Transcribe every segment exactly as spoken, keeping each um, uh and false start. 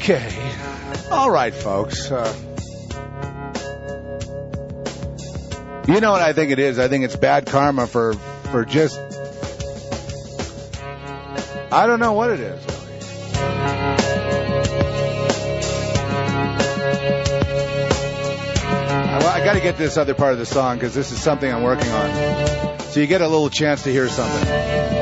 Okay. All right, folks. Uh, you know what I think it is? I think it's bad karma for, for just... I don't know what it is. I, I got to get this other part of the song because this is something I'm working on. So you get a little chance to hear something.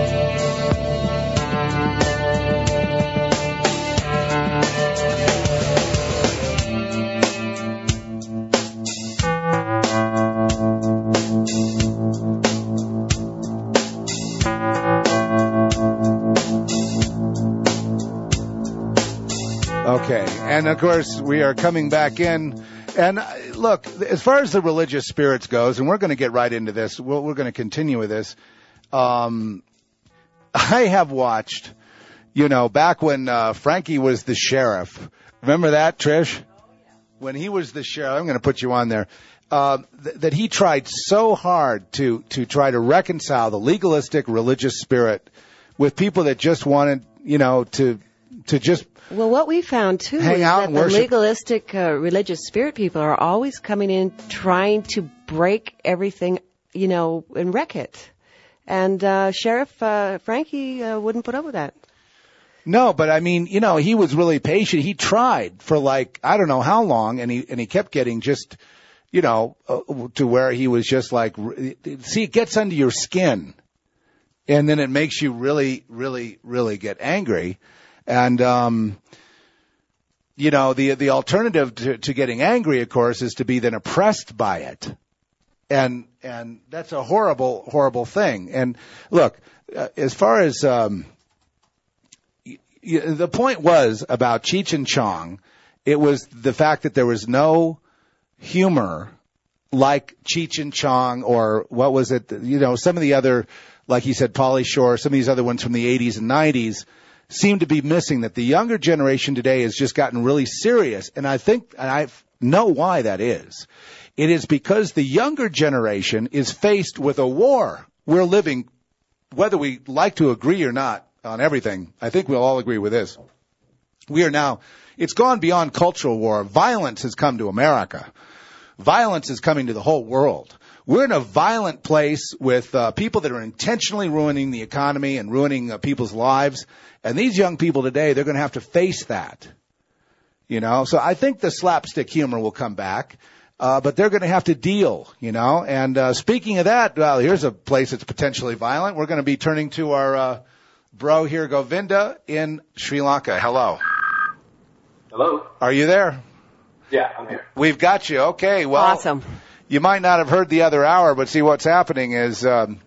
Okay, and of course we are coming back in, and uh, look, as far as the religious spirits goes, and we're going to get right into this, we're, we're going to continue with this, um, I have watched, you know, back when uh, Frankie was the sheriff, remember that, Trish? When he was the sheriff, I'm going to put you on there, uh, th- that he tried so hard to, to try to reconcile the legalistic religious spirit with people that just wanted, you know, to to just... Well, what we found, too, Hang is out that and the worship. legalistic uh, religious spirit people are always coming in trying to break everything, you know, and wreck it. And uh, Sheriff uh, Frankie uh, wouldn't put up with that. No, but I mean, you know, he was really patient. He tried for like, I don't know how long, and he and he kept getting just, you know, uh, to where he was just like, see, it gets under your skin. And then it makes you really, really, really get angry. And, um, you know, the the alternative to, to getting angry, of course, is to be then oppressed by it. And and that's a horrible, horrible thing. And look, uh, as far as um, y- y- the point was about Cheech and Chong, it was the fact that there was no humor like Cheech and Chong, or what was it, you know, some of the other, like he said, Pauly Shore, some of these other ones from the eighties and nineties seem to be missing, that the younger generation today has just gotten really serious. And I think, and I know why that is. It is because the younger generation is faced with a war. We're living, whether we like to agree or not on everything, I think we'll all agree with this. We are now, it's gone beyond cultural war. Violence has come to America. Violence is coming to the whole world. We're in a violent place with uh, people that are intentionally ruining the economy and ruining uh, people's lives. And these young people today, they're going to have to face that. You know, so I think the slapstick humor will come back, uh, but they're going to have to deal, you know. And uh, speaking of that, well, here's a place that's potentially violent. We're going to be turning to our uh, bro here, Govinda, in Sri Lanka. Hello. Hello. Are you there? Yeah, I'm here. We've got you. Okay, well. Awesome. You might not have heard the other hour, but see, what's happening is um,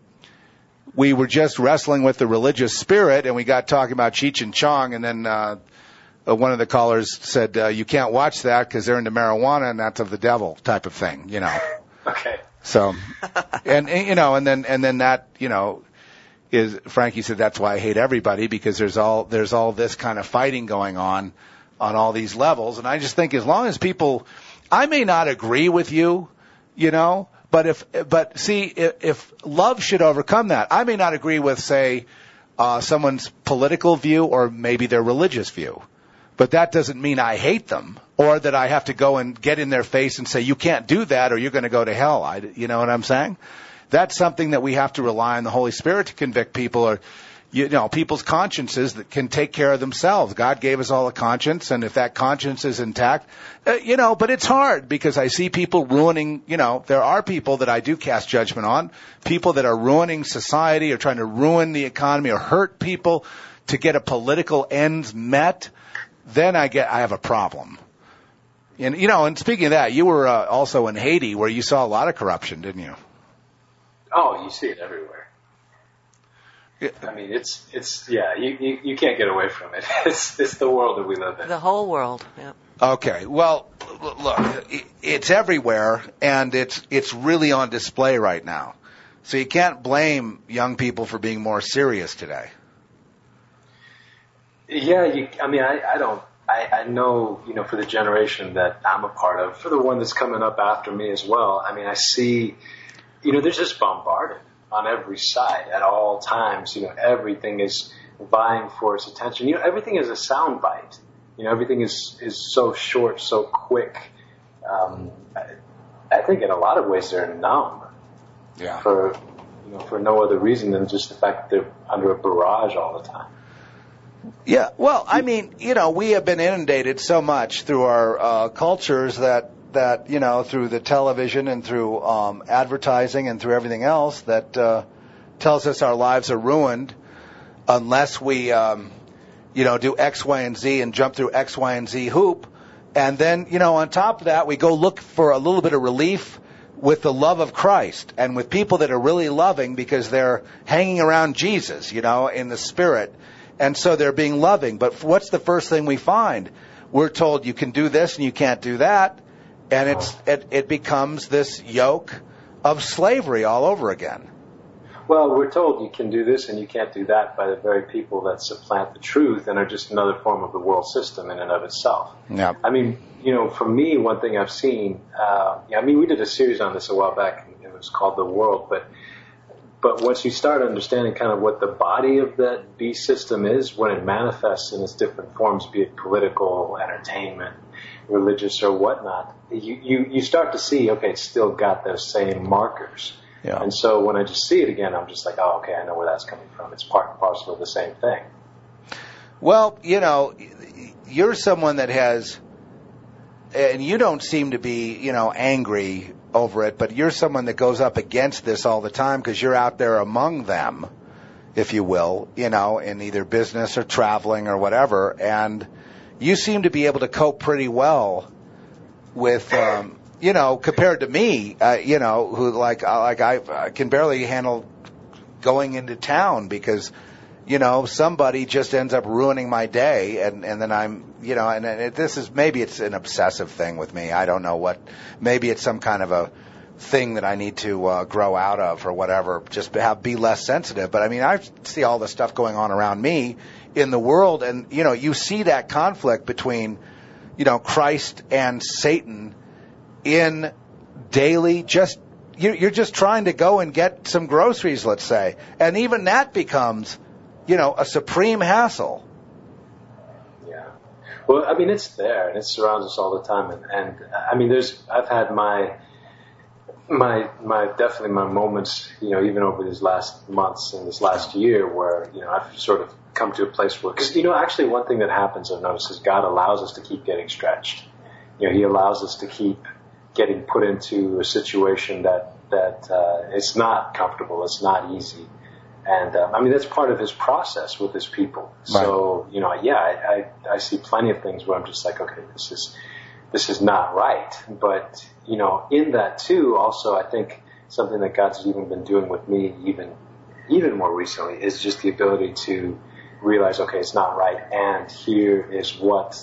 we were just wrestling with the religious spirit, and we got talking about Cheech and Chong, and then uh, uh, one of the callers said, uh, you can't watch that because they're into marijuana, and that's of the devil type of thing, you know. Okay. So, and, and you know, and then and then that, you know, is Frankie said that's why I hate everybody, because there's all there's all this kind of fighting going on on all these levels, and I just think as long as people, I may not agree with you. You know, but if, but see, if, if love should overcome that, I may not agree with, say, uh, someone's political view or maybe their religious view, but that doesn't mean I hate them or that I have to go and get in their face and say, you can't do that or you're going to go to hell. I, you know what I'm saying? That's something that we have to rely on the Holy Spirit to convict people, or, you know, people's consciences that can take care of themselves. God gave us all a conscience, and if that conscience is intact, uh, you know, but it's hard because I see people ruining, you know, there are people that I do cast judgment on, people that are ruining society or trying to ruin the economy or hurt people to get a political ends met, then I get, I have a problem. And, you know, and speaking of that, you were uh, also in Haiti where you saw a lot of corruption, didn't you? Oh, you see it everywhere. I mean, it's, it's, yeah, you, you, you can't get away from it. It's, it's the world that we live in. The whole world, yeah. Okay, well, look, it's everywhere, and it's, it's really on display right now. So you can't blame young people for being more serious today. Yeah, you, I mean, I, I don't, I, I know, you know, for the generation that I'm a part of, for the one that's coming up after me as well, I mean, I see, you know, they're just bombarded on every side at all times. You know, everything is vying for its attention. You know, everything is a soundbite. You know, everything is, is so short, so quick. Um, I, I think in a lot of ways they're numb. Yeah. For, you know, for no other reason than just the fact that they're under a barrage all the time. Yeah, well, I mean, you know, we have been inundated so much through our uh, cultures that, that, you know, through the television and through um, advertising and through everything else that uh, tells us our lives are ruined unless we, um, you know, do X, Y, and Z and jump through X, Y, and Z hoop. And then, you know, on top of that, we go look for a little bit of relief with the love of Christ and with people that are really loving because they're hanging around Jesus, you know, in the Spirit. And so they're being loving. But what's the first thing we find? We're told you can do this and you can't do that. And it's it, it becomes this yoke of slavery all over again. Well, we're told you can do this and you can't do that by the very people that supplant the truth and are just another form of the world system in and of itself. Yeah. I mean, you know, for me, one thing I've seen, uh, yeah, I mean, we did a series on this a while back. It was called The World. But but once you start understanding kind of what the body of that beast system is, when it manifests in its different forms, be it political, entertainment, religious, or whatnot, you, you, you start to see, okay, it's still got those same markers. Yeah. And so when I just see it again, I'm just like, oh, okay, I know where that's coming from. It's part and parcel of the same thing. Well, you know, you're someone that has, and you don't seem to be, you know, angry over it, but you're someone that goes up against this all the time because you're out there among them, if you will, you know, in either business or traveling or whatever, and you seem to be able to cope pretty well with, um, you know, compared to me, uh, you know, who like like I, I can barely handle going into town because, you know, somebody just ends up ruining my day, and, and then I'm, you know, and, and it, this is, maybe it's an obsessive thing with me. I don't know what, maybe it's some kind of a thing that I need to uh, grow out of or whatever, just to have, be less sensitive. But I mean, I see all the stuff going on around me in the world, and, you know, you see that conflict between, you know, Christ and Satan in daily, just, you're just trying to go and get some groceries, let's say. And even that becomes, you know, a supreme hassle. Yeah. Well, I mean, it's there and it surrounds us all the time. And, and I mean, there's, I've had my, my, my, definitely my moments, you know, even over these last months and this last year where, you know, I've sort of come to a place where, because, you know, actually one thing that happens, I've noticed, is God allows us to keep getting stretched. You know, He allows us to keep getting put into a situation that, that, uh, it's not comfortable, it's not easy. And, um, I mean, that's part of His process with His people. Right. So, you know, yeah, I, I, I see plenty of things where I'm just like, okay, this is, this is not right. But, you know, in that too, also, I think something that God's even been doing with me even, even more recently is just the ability to realize, okay, it's not right. And here is what,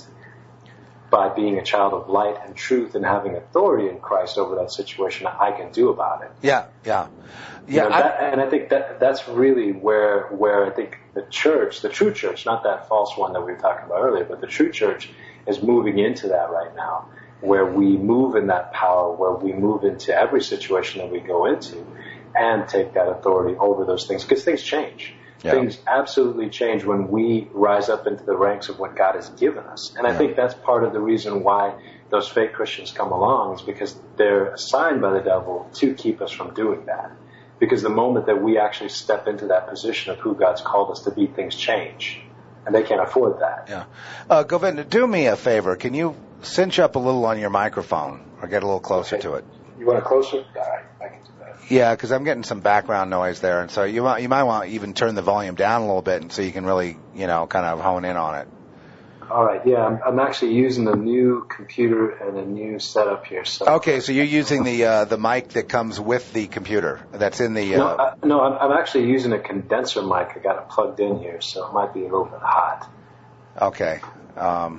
by being a child of light and truth and having authority in Christ over that situation, I can do about it. Yeah, yeah. Yeah, you know, that, and I think that that's really where where I think the church, the true church, not that false one that we were talking about earlier, but the true church is moving into that right now, where we move in that power, where we move into every situation that we go into and take that authority over those things, because things change. Yeah. Things absolutely change when we rise up into the ranks of what God has given us. And I yeah. think that's part of the reason why those fake Christians come along, is because they're assigned by the devil to keep us from doing that. Because the moment that we actually step into that position of who God's called us to be, things change. And they can't afford that. Yeah. Uh, Govinda, do me a favor. Can you cinch up a little on your microphone or get a little closer okay. to it? You want it closer? All right, I can do that. Yeah, because I'm getting some background noise there. And so you might, you might want to even turn the volume down a little bit, and so you can really, you know, kind of hone in on it. All right, yeah, I'm, I'm actually using a new computer and a new setup here. So okay, so you're using the uh, the mic that comes with the computer that's in the. Uh... No, I, no, I'm, I'm actually using a condenser mic. I got it plugged in here, so it might be a little bit hot. Okay, um,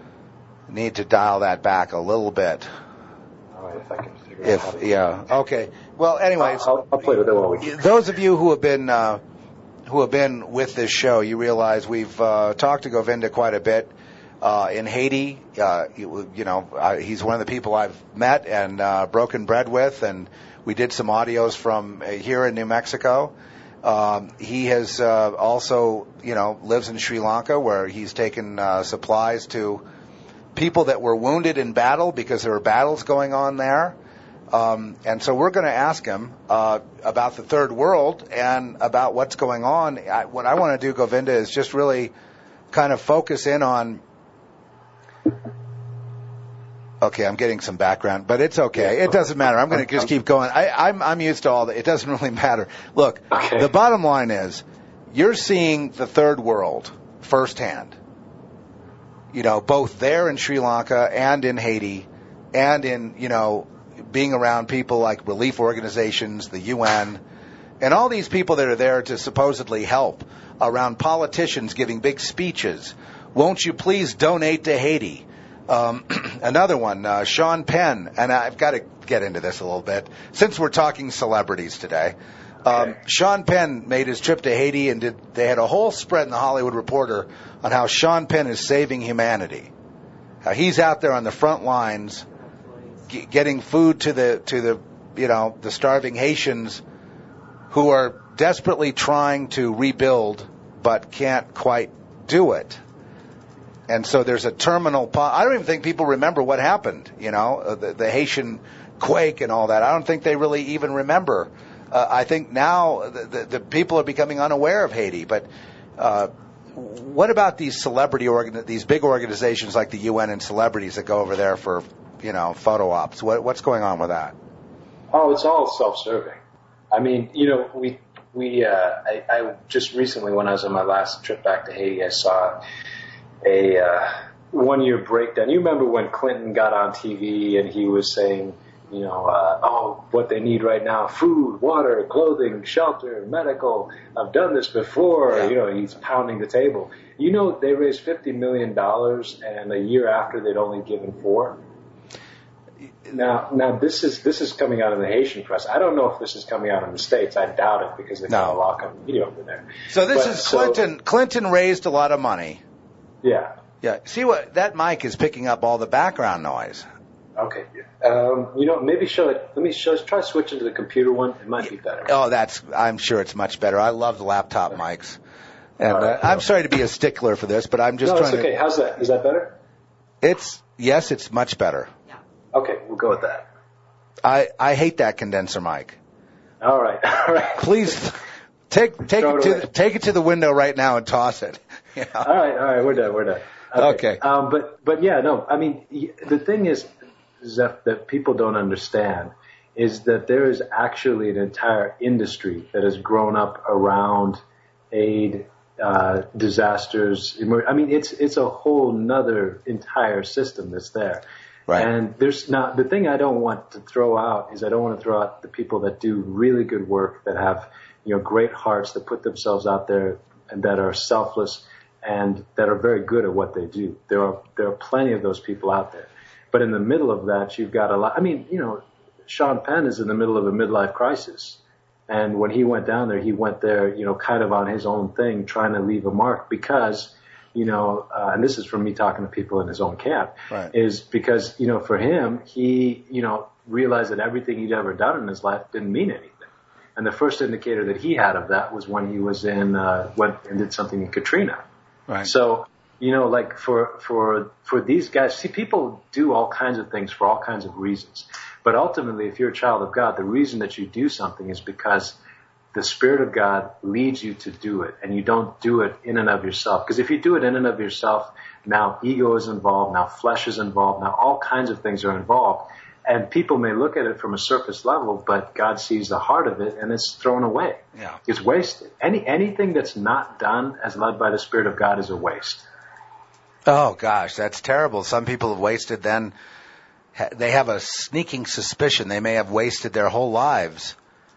need to dial that back a little bit. All right, if I can figure if, out. If yeah, okay. Well, anyways, I'll, I'll, I'll play with it while we. Those of you who have been. Uh, who have been with this show, you realize we've uh, talked to Govinda quite a bit uh, in Haiti. Uh, you, you know, uh, he's one of the people I've met and uh, broken bread with, and we did some audios from uh, here in New Mexico. Um, he has uh, also, you know, lives in Sri Lanka, where he's taken uh, supplies to people that were wounded in battle because there were battles going on there. Um, and so we're going to ask him uh, about the third world and about what's going on. I, what I want to do, Govinda, is just really kind of focus in on. Okay, I'm getting some background, but it's okay. It doesn't matter. I'm going to just keep going. I, I'm, I'm used to all that. It doesn't really matter. Look, okay. The bottom line is you're seeing the third world firsthand. You know, both there in Sri Lanka and in Haiti and in, you know, being around people like relief organizations, the U N, and all these people that are there to supposedly help, around politicians giving big speeches. Won't you please donate to Haiti? Um, another one, uh, Sean Penn, and I've got to get into this a little bit, since we're talking celebrities today. Um, okay. Sean Penn made his trip to Haiti, and did, they had a whole spread in the Hollywood Reporter on how Sean Penn is saving humanity. How he's out there on the front lines, g- getting food to the to the you know the starving Haitians who are desperately trying to rebuild but can't quite do it. And so there's a terminal. Po- I don't even think people remember what happened. You know, uh, the, the Haitian quake and all that. I don't think they really even remember. Uh, I think now the, the, the people are becoming unaware of Haiti. But uh, what about these celebrity organ- these big organizations like the U N and celebrities that go over there for, you know, photo ops? What, what's going on with that? Oh, it's all self-serving. I mean, you know, we we uh, I, I just recently, when I was on my last trip back to Haiti, I saw a uh, one-year breakdown. You remember when Clinton got on T V and he was saying, you know, uh, oh, what they need right now, food, water, clothing, shelter, medical. I've done this before. Yeah. You know, he's pounding the table. You know, they raised fifty million dollars, and a year after they'd only given four. Now, now this is this is coming out of the Haitian press. I don't know if this is coming out in the States. I doubt it, because they've No. got a lock-up video over there. So this But, is Clinton. So, Clinton raised a lot of money. yeah. Yeah. See what that mic is picking up all the background noise. Okay. Um, you know, maybe show it. Let me show. Try switching to the computer one. It might be better. Oh, that's. I'm sure it's much better. I love the laptop mics. And All right, uh, I'm sorry to be a stickler for this, but I'm just no, trying it's okay. to. How's that? Is that better? It's yes, it's much better. Okay, we'll go with that. I I hate that condenser mic. All right. All right. Please take take Throw it it to away. the, take it to the window right now and toss it. You know? All right. All right. We're done. We're done. Okay. Um, but but yeah, no. I mean, y- the thing is, Zeph, that people don't understand is that there is actually an entire industry that has grown up around aid, uh, disasters. emer- I mean, it's it's a whole nother entire system that's there. Right. And there's not, the thing I don't want to throw out is I don't want to throw out the people that do really good work, that have, you know, great hearts, that put themselves out there and that are selfless and that are very good at what they do. There are, there are plenty of those people out there. But in the middle of that, you've got a lot, I mean, you know, Sean Penn is in the middle of a midlife crisis. And when he went down there, he went there, you know, kind of on his own thing, trying to leave a mark because, you know, uh, and this is from me talking to people in his own camp, Right. is because, you know, for him, he, you know, realized that everything he'd ever done in his life didn't mean anything. And the first indicator that he had of that was when he was in, uh, went and did something in Katrina. Right. So, you know, like for, for, for these guys, see, people do all kinds of things for all kinds of reasons. But ultimately, if you're a child of God, the reason that you do something is because the Spirit of God leads you to do it, and you don't do it in and of yourself. Because if you do it in and of yourself, now ego is involved, now flesh is involved, now all kinds of things are involved. And people may look at it from a surface level, but God sees the heart of it, and it's thrown away. Yeah. It's wasted. Any anything that's not done as led by the Spirit of God is a waste. Oh gosh, that's terrible. Some people have wasted. Then ha- they have a sneaking suspicion they may have wasted their whole lives.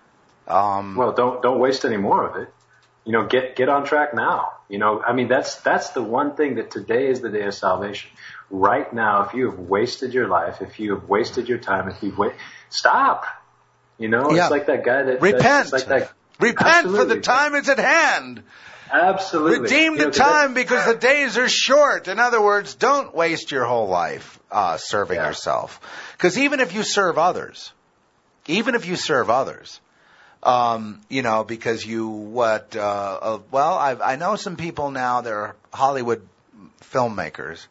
Um, Well, don't don't waste any more of it. You know, get get on track now. You know, I mean, that's that's the one thing that today is the day of salvation. Right now, if you have wasted your life, if you have wasted your time, if you've wait, stop. You know, Yeah. it's like that guy that repent. It's like that. Repent, for the Absolutely. time is at hand. Absolutely. Redeem You the know, time because the days are short. In other words, don't waste your whole life uh, serving Yeah. yourself. Because even if you serve others, even if you serve others, Um, you know, because you, what, uh, uh well, I've, I know some people now, they're Hollywood filmmakers,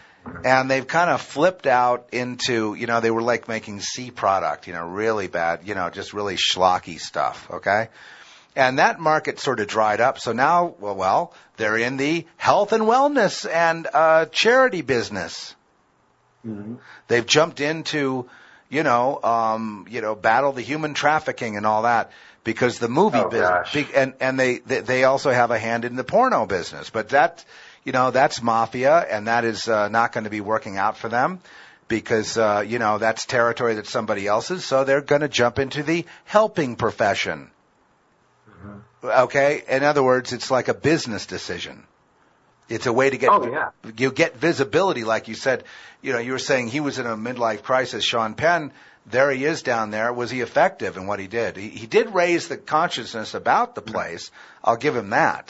and they've kind of flipped out into, you know, they were like making C product, you know, really bad, you know, just really schlocky stuff, okay? And that market sort of dried up, so now, well, well they're in the health and wellness and uh charity business. Mm-hmm. They've jumped into, you know, um, you know, battle the human trafficking and all that, because the movie oh, business, gosh. and and they they also have a hand in the porno business, but that, you know, that's mafia, and that is uh, not going to be working out for them, because uh, you know, that's territory that's somebody else's, so they're going to jump into the helping profession. Mm-hmm. Okay, in other words, it's like a business decision. It's a way to get, oh, yeah. you get visibility, like you said. You know, you were saying he was in a midlife crisis. Sean Penn, there he is down there. Was he effective in what he did? He, he did raise the consciousness about the place. I'll give him that.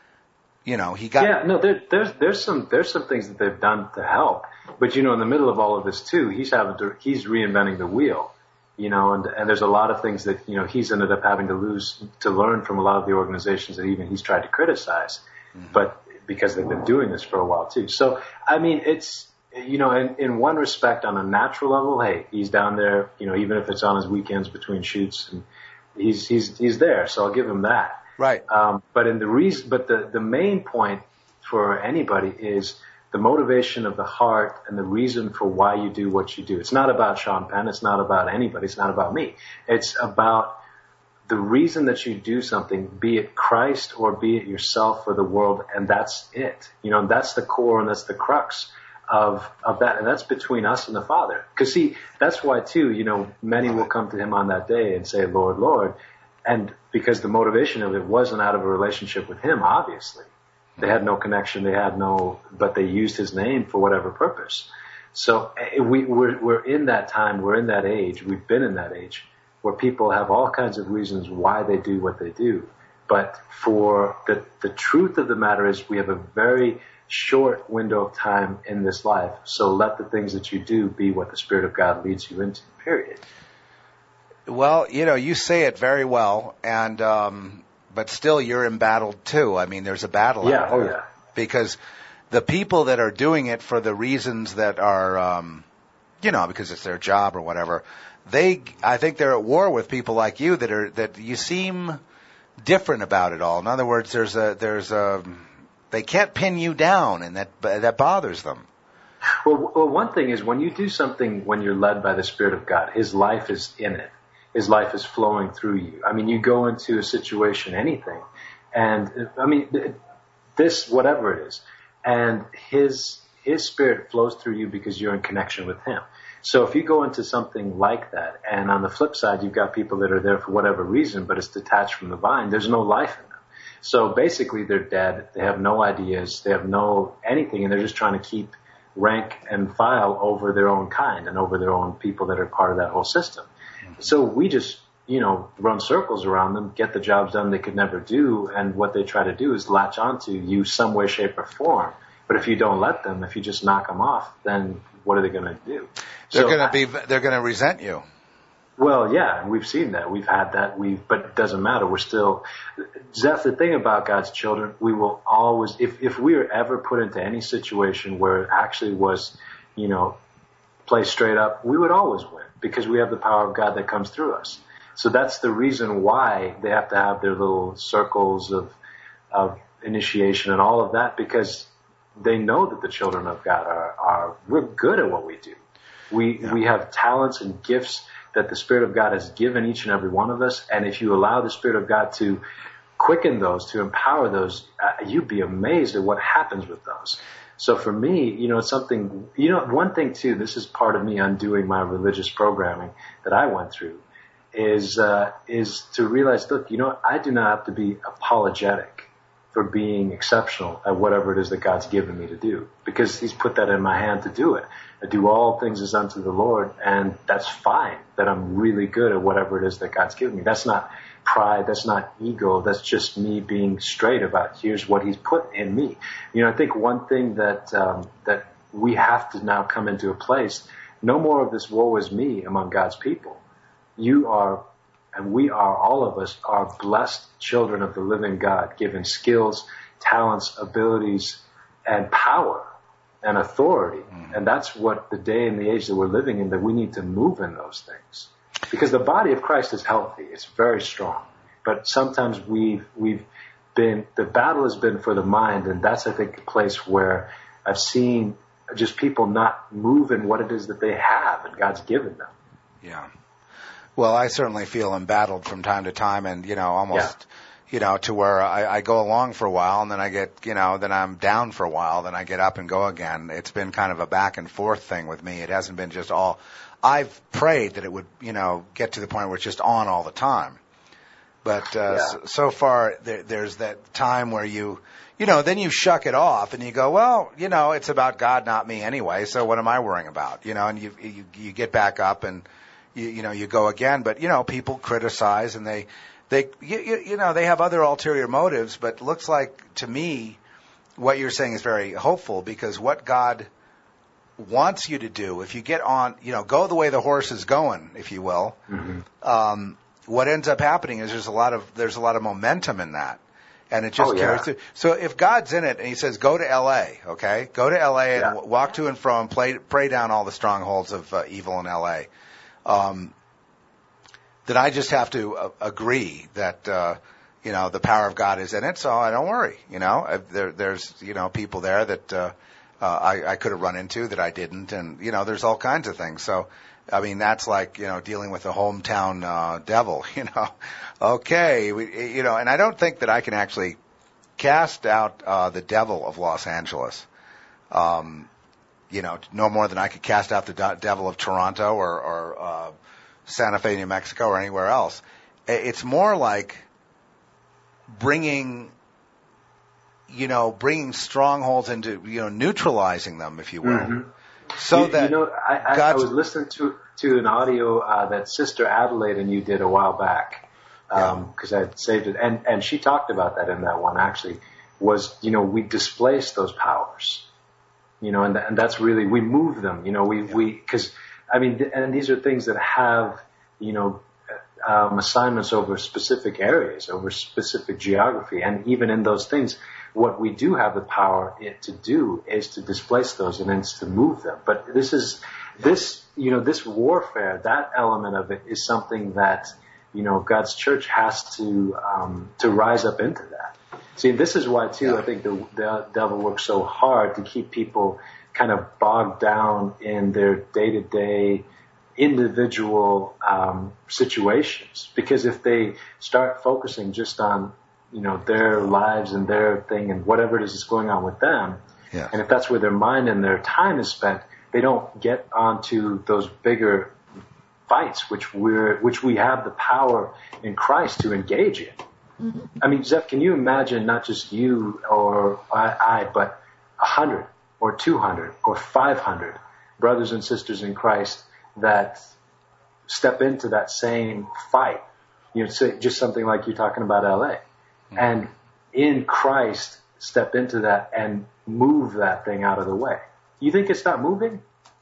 You know, he got. Yeah, no, there, there's there's some there's some things that they've done to help, but you know, in the middle of all of this too, he's having to, he's reinventing the wheel. You know, and and there's a lot of things that, you know, he's ended up having to lose to learn from a lot of the organizations that even he's tried to criticize, mm-hmm. but because they've been doing this for a while too. So, I mean, it's, you know, in, in one respect, on a natural level, hey, he's down there, you know, even if it's on his weekends between shoots, and he's, he's, he's there. So I'll give him that. Right. Um, but in the reason, but the, the main point for anybody is the motivation of the heart and the reason for why you do what you do. It's not about Sean Penn. It's not about anybody. It's not about me. It's about the reason that you do something, be it Christ or be it yourself or the world, and that's it. You know, that's the core and that's the crux of of that, and that's between us and the Father. Because see, that's why too, you know, many will come to him on that day and say, Lord, Lord, and because the motivation of it wasn't out of a relationship with him, obviously. They had no connection, they had no, but they used his name for whatever purpose. So we, we're, we're in that time, we're in that age, we've been in that age, where people have all kinds of reasons why they do what they do. But for the, the truth of the matter is we have a very short window of time in this life. So let the things that you do be what the Spirit of God leads you into, period. Well, you know, you say it very well, and um, but still you're embattled too. I mean, there's a battle yeah, out there. Oh, yeah. Because the people that are doing it for the reasons that are, um, you know, because it's their job or whatever, They, I think they're at war with people like you that are, that you seem different about it all. In other words, there's a, there's a, they can't pin you down, and that, that bothers them. Well, well, one thing is when you do something when you're led by the Spirit of God, His life is in it. His life is flowing through you. I mean, you go into a situation, anything, and I mean, this, whatever it is, and His, His Spirit flows through you because you're in connection with Him. So if you go into something like that, and on the flip side, you've got people that are there for whatever reason, but it's detached from the vine, there's no life in them. So basically they're dead. They have no ideas. They have no anything, and they're just trying to keep rank and file over their own kind and over their own people that are part of that whole system. Mm-hmm. So we just, you know, run circles around them, get the jobs done they could never do, and what they try to do is latch onto you some way, shape, or form. But if you don't let them, if you just knock them off, then what are they going to do? They're so going to be, they're going to resent you. Well, yeah, we've seen that. We've had that. We've, but it doesn't matter. We're still, Zeph, the thing about God's children, we will always, if, if we are ever put into any situation where it actually was, you know, play straight up, we would always win because we have the power of God that comes through us. So that's the reason why they have to have their little circles of, of initiation and all of that, because they know that the children of God are, are we're good at what we do. We, yeah. we have talents and gifts that the Spirit of God has given each and every one of us. And if you allow the Spirit of God to quicken those, to empower those, uh, you'd be amazed at what happens with those. So for me, you know, it's something, you know, one thing too, this is part of me undoing my religious programming that I went through, is, uh, is to realize, look, you know, I do not have to be apologetic for being exceptional at whatever it is that God's given me to do, because He's put that in my hand to do it. I do all things as unto the Lord, and that's fine that I'm really good at whatever it is that God's given me. That's not pride, that's not ego, that's just me being straight about here's what He's put in me. You know, I think one thing that um, that we have to now come into a place, no more of this woe is me among God's people. You are And we are, all of us, are blessed children of the living God, given skills, talents, abilities, and power and authority. Mm-hmm. And that's what the day and the age that we're living in, that we need to move in those things. Because the body of Christ is healthy. It's very strong. But sometimes we've, we've been, the battle has been for the mind, and that's, I think, a place where I've seen just people not move in what it is that they have and God's given them. Yeah. Well, I certainly feel embattled from time to time, and, you know, almost, yeah. you know, to where I, I go along for a while, and then I get, you know, then I'm down for a while, then I get up and go again. It's been kind of a back and forth thing with me. It hasn't been just all, I've prayed that it would, you know, get to the point where it's just on all the time. But uh, yeah. so, so far, there, there's that time where you, you know, then you shuck it off and you go, well, you know, it's about God, not me anyway, so what am I worrying about? You know, and you you, you get back up and, you, you know, you go again. But, you know, people criticize and they, they you, you know, they have other ulterior motives, but it looks like, to me, what you're saying is very hopeful, because what God wants you to do, if you get on, you know, go the way the horse is going, if you will, mm-hmm. um, what ends up happening is there's a lot of, there's a lot of momentum in that. And it just oh, carries yeah. through. So if God's in it and he says, go to L A, okay? Go to L A and yeah. walk to and fro and play, pray down all the strongholds of uh, evil in L A. Um, then I just have to uh, agree that, uh, you know, the power of God is in it, so I don't worry, you know. There, there's, you know, people there that uh, uh, I, I could have run into that I didn't, and, you know, there's all kinds of things. So, I mean, that's like, you know, dealing with a hometown uh, devil, you know. Okay, we, you know, and I don't think that I can actually cast out uh, the devil of Los Angeles, um, you know, no more than I could cast out the do- devil of Toronto or, or uh, Santa Fe, New Mexico, or anywhere else. It's more like bringing, you know, bringing strongholds into, you know, neutralizing them, if you will. Mm-hmm. So you, that you know, I, I, I was listening to to an audio uh, that Sister Adelaide and you did a while back, because um, yeah. I had saved it, and and she talked about that in that one. Actually, was, you know, we displace those powers, you know, and and that's really, we move them, you know, we yeah. we because I mean, and these are things that have, you know, um, assignments over specific areas, over specific geography, and even in those things, what we do have the power to do is to displace those and it's to move them. But this is, this, you know, this warfare, that element of it is something that, you know, God's church has to, um, to rise up into that. See, this is why too, I think the, the devil works so hard to keep people kind of bogged down in their day-to-day individual, um, situations. Because if they start focusing just on, you know, their lives and their thing and whatever it is that's going on with them. Yeah. And if that's where their mind and their time is spent, they don't get onto those bigger fights, which we're, which we have the power in Christ to engage in. Mm-hmm. I mean, Zeph, can you imagine not just you or I, I but a hundred or two hundred or five hundred brothers and sisters in Christ that step into that same fight? You know, say just something like you're talking about L A. And in Christ, step into that and move that thing out of the way. You think it's not moving?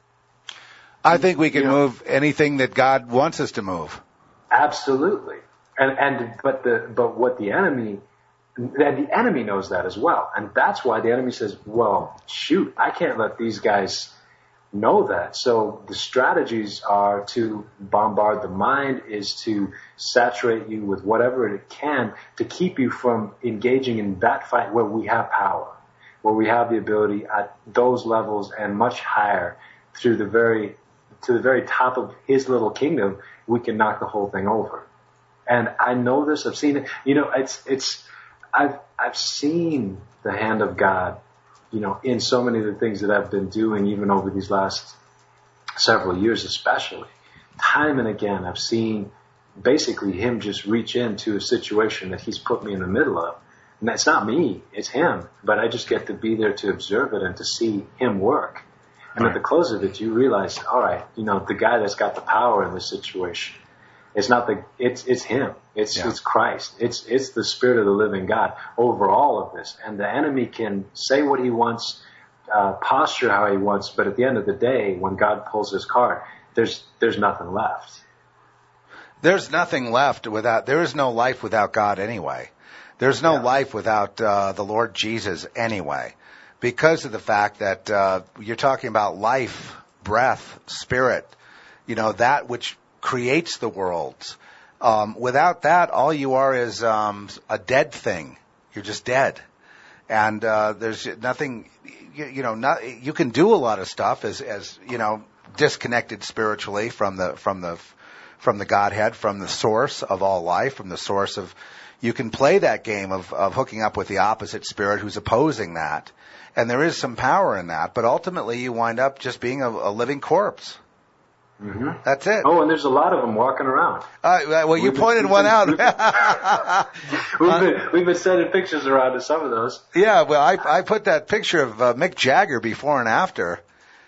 I think we can you know, move anything that God wants us to move. Absolutely. And, and, but the, but what the enemy, and the enemy knows that as well. And that's why the enemy says, well, shoot, I can't let these guys know that. So the strategies are to bombard the mind, is to saturate you with whatever it can to keep you from engaging in that fight where we have power, where we have the ability at those levels and much higher through the very, to the very top of his little kingdom, we can knock the whole thing over. And I know this, I've seen it, you know, it's, it's, I've, I've seen the hand of God, you know, in so many of the things that I've been doing, even over these last several years especially. Time and again, I've seen basically him just reach into a situation that he's put me in the middle of. And that's not me, it's him. But I just get to be there to observe it and to see him work. And at the close of it, you realize, all right, you know, the guy that's got the power in this situation, it's not the, it's, it's him. It's, yeah. it's Christ. It's, it's the Spirit of the living God over all of this. And the enemy can say what he wants, uh, posture how he wants, but at the end of the day, when God pulls his card, there's, there's nothing left. There's nothing left without, there is no life without God anyway. There's no Yeah. life without uh, the Lord Jesus anyway, because of the fact that uh, you're talking about life, breath, spirit, you know, that which creates the worlds. Um, without that, all you are is um, a dead thing. You're just dead. And uh, there's nothing, you, you know, not, you can do a lot of stuff as, as you know, disconnected spiritually from the from the from the Godhead, from the source of all life, from the source of. You can play that game of, of hooking up with the opposite spirit who's opposing that. And there is some power in that, but ultimately you wind up just being a, a living corpse. Mm-hmm. That's it. Oh, and there's a lot of them walking around. Uh, well, you We've pointed been, one been, out. We've been, we've been, we've been sending pictures around to some of those. Yeah, well, I, I put that picture of uh, Mick Jagger before and after.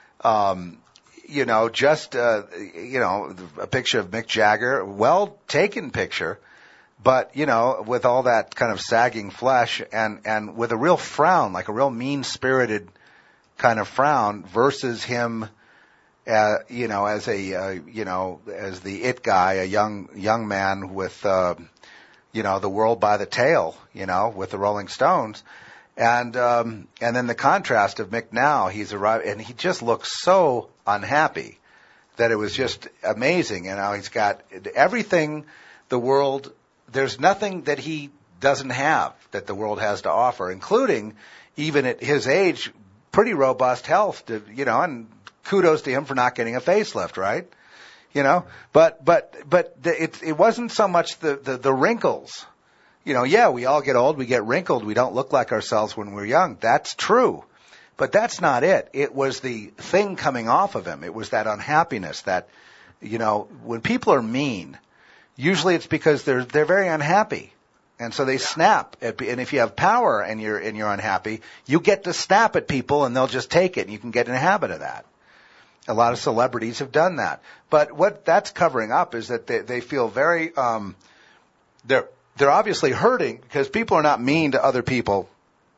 Um, you know, just, uh, you know, a picture of Mick Jagger, well taken picture. But, you know, with all that kind of sagging flesh and, and with a real frown, like a real mean-spirited kind of frown versus him, uh, you know, as a, uh, you know, as the it guy, a young, young man with, uh, you know, the world by the tail, you know, with the Rolling Stones. And, um, and then the contrast of Mick now, he's arrived, and he just looks so unhappy that it was just amazing. You know, he's got everything the world, there's nothing that he doesn't have that the world has to offer, including even at his age, pretty robust health, to, you know, and kudos to him for not getting a facelift, right? You know, but, but, but the, it, it wasn't so much the, the, the wrinkles. You know, yeah, we all get old, we get wrinkled, we don't look like ourselves when we're young. That's true. But that's not it. It was the thing coming off of him. It was that unhappiness that, you know, when people are mean, usually it's because they're they're very unhappy, and so they snap. At, and if you have power and you're and you're unhappy, you get to snap at people, and they'll just take it. And you can get in a habit of that. A lot of celebrities have done that. But what that's covering up is that they they feel very um, they're they're obviously hurting because people are not mean to other people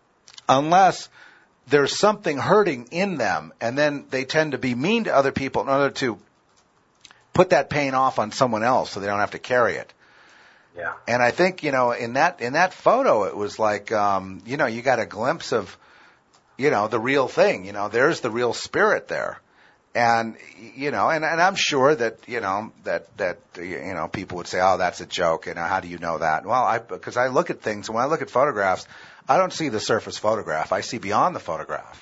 unless there's something hurting in them, and then they tend to be mean to other people in order to put that pain off on someone else so they don't have to carry it. Yeah. And I think, you know, in that in that photo, it was like, um, you know, you got a glimpse of, you know, the real thing. You know, there's the real spirit there. And, you know, and, and I'm sure that, you know, that, that, you know, people would say, oh, that's a joke. And how do you know that? Well, I, because I look at things, and when I look at photographs, I don't see the surface photograph. I see beyond the photograph.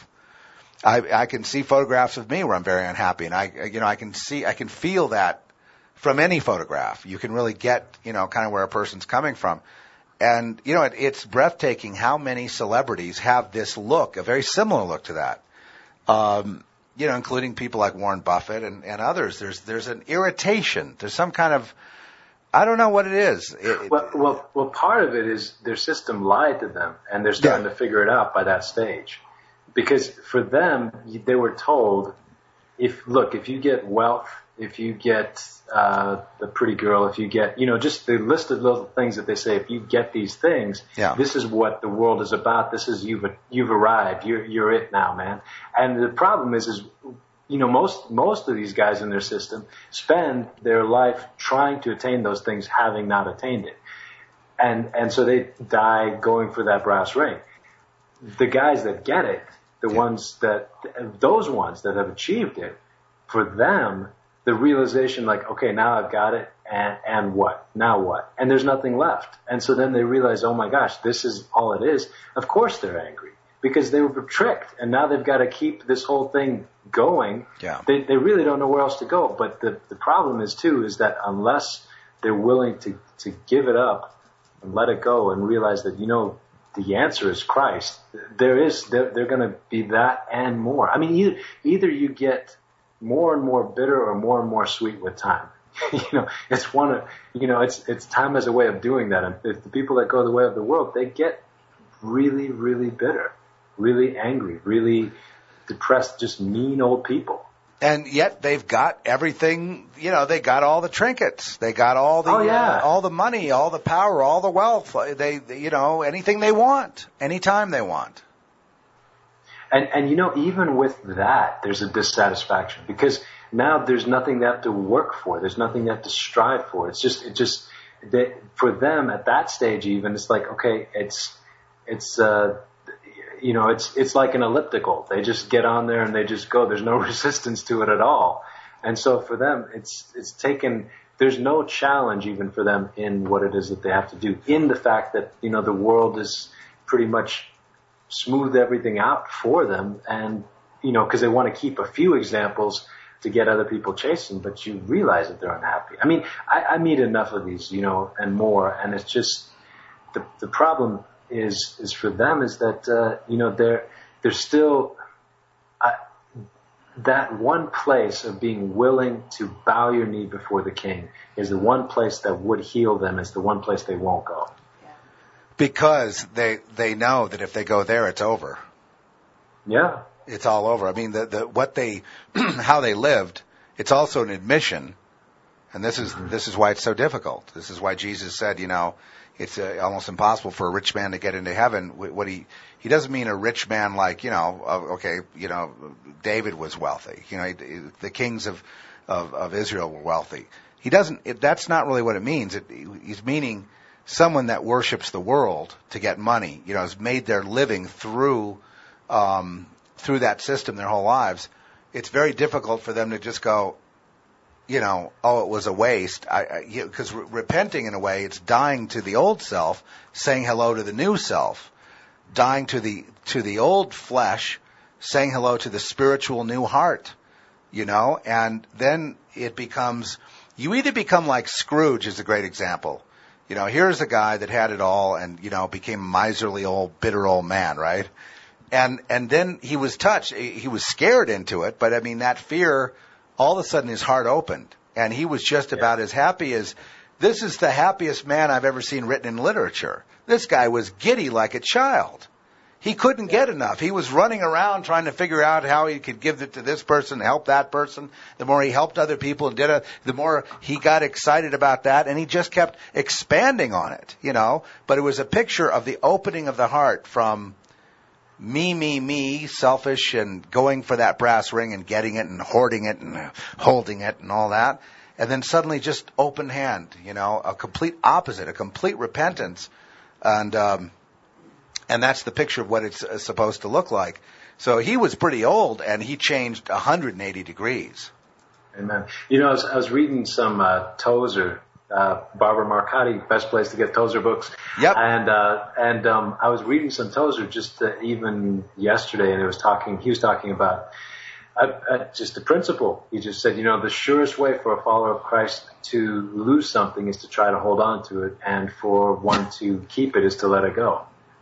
I, I can see photographs of me where I'm very unhappy, and I, you know, I can see, I can feel that from any photograph. You can really get, you know, kind of where a person's coming from. And, you know, it, it's breathtaking how many celebrities have this look, a very similar look to that. Um, you know, including people like Warren Buffett and, and others. There's, there's an irritation. There's some kind of, I don't know what it is. It, well, well, well, part of it is their system lied to them, and they're starting yeah. to figure it out by that stage. Because for them, they were told, if look, if you get wealth, if you get uh, the pretty girl, if you get, you know, just the list of little things that they say, if you get these things, yeah. this is what the world is about. This is you've you've arrived. You're you're it now, man. And the problem is, is you know, most most of these guys in their system spend their life trying to attain those things, having not attained it, and and so they die going for that brass ring. The guys that get it, the yeah. ones that, those ones that have achieved it, for them, the realization like, okay, now I've got it, and, and what? Now what? And there's nothing left. And so then they realize, oh my gosh, this is all it is. Of course they're angry, because they were tricked, and now they've got to keep this whole thing going. Yeah. They, they really don't know where else to go. But the, the problem is, too, is that unless they're willing to, to give it up and let it go and realize that, you know, the answer is Christ, there is, they're, they're going to be that and more. I mean, either, either you get more and more bitter or more and more sweet with time. you know, it's one of, you know, it's, it's time as a way of doing that. And if the people that go the way of the world, they get really, really bitter, really angry, really depressed, just mean old people. And yet they've got everything, you know, they got all the trinkets. They got all the, oh, yeah. uh, all the money, all the power, all the wealth. They, they, you know, anything they want, anytime they want. And, and, you know, even with that, there's a dissatisfaction, because now there's nothing they have to work for. There's nothing they have to strive for. It's just, it just, they, for them at that stage even, it's like, okay, it's, it's, uh, you know, it's, it's like an elliptical. They just get on there and they just go. There's no resistance to it at all. And so for them, it's, it's taken, there's no challenge even for them in what it is that they have to do, in the fact that, you know, the world is pretty much smoothed everything out for them. And, you know, because they want to keep a few examples to get other people chasing, but you realize that they're unhappy. I mean, I, I meet enough of these, you know, and more, and it's just, the, the problem is, is for them is that, uh, you know, they're, they're still, uh, that one place of being willing to bow your knee before the King is the one place that would heal them, is the one place they won't go. Because they, they know that if they go there, it's over. Yeah. It's all over. I mean, the, the, what they, how they lived, it's also an admission. And this is, this is why it's so difficult. This is why Jesus said, you know, it's uh, almost impossible for a rich man to get into heaven. What he, he doesn't mean a rich man like, you know, uh, okay, you know, David was wealthy. You know, the kings of, of, of Israel were wealthy. He doesn't, it, that's not really what it means. It, he's meaning someone that worships the world to get money, you know, has made their living through, um, through that system their whole lives. It's very difficult for them to just go, you know, oh, it was a waste. I, because re- repenting in a way, it's dying to the old self, saying hello to the new self, dying to the to the old flesh, saying hello to the spiritual new heart, you know. And then it becomes, you either become like Scrooge is a great example. You know, here's a guy that had it all and, you know, became a miserly old, bitter old man, right? And and then he was touched. He was scared into it, but I mean, that fear, all of a sudden his heart opened, and he was just yeah. about as happy as, this is the happiest man I've ever seen written in literature. This guy was giddy like a child. He couldn't yeah. get enough. He was running around trying to figure out how he could give it to this person, help that person. The more he helped other people and did it, the more he got excited about that, and he just kept expanding on it, you know. But it was a picture of the opening of the heart from me, me, me, selfish, and going for that brass ring and getting it and hoarding it and holding it and all that. And then suddenly just open hand, you know, a complete opposite, a complete repentance. And, um, and that's the picture of what it's uh, supposed to look like. So he was pretty old, and he changed one hundred eighty degrees. Amen. You know, I was, I was reading some uh, Tozer, uh, Barbara Marcotti, best place to get Tozer books. Yep. And uh, and um, I was reading some Tozer just uh, even yesterday, and it was talking. He was talking about uh, uh, just the principle. He just said, you know, the surest way for a follower of Christ to lose something is to try to hold on to it, and for one to keep it is to let it go.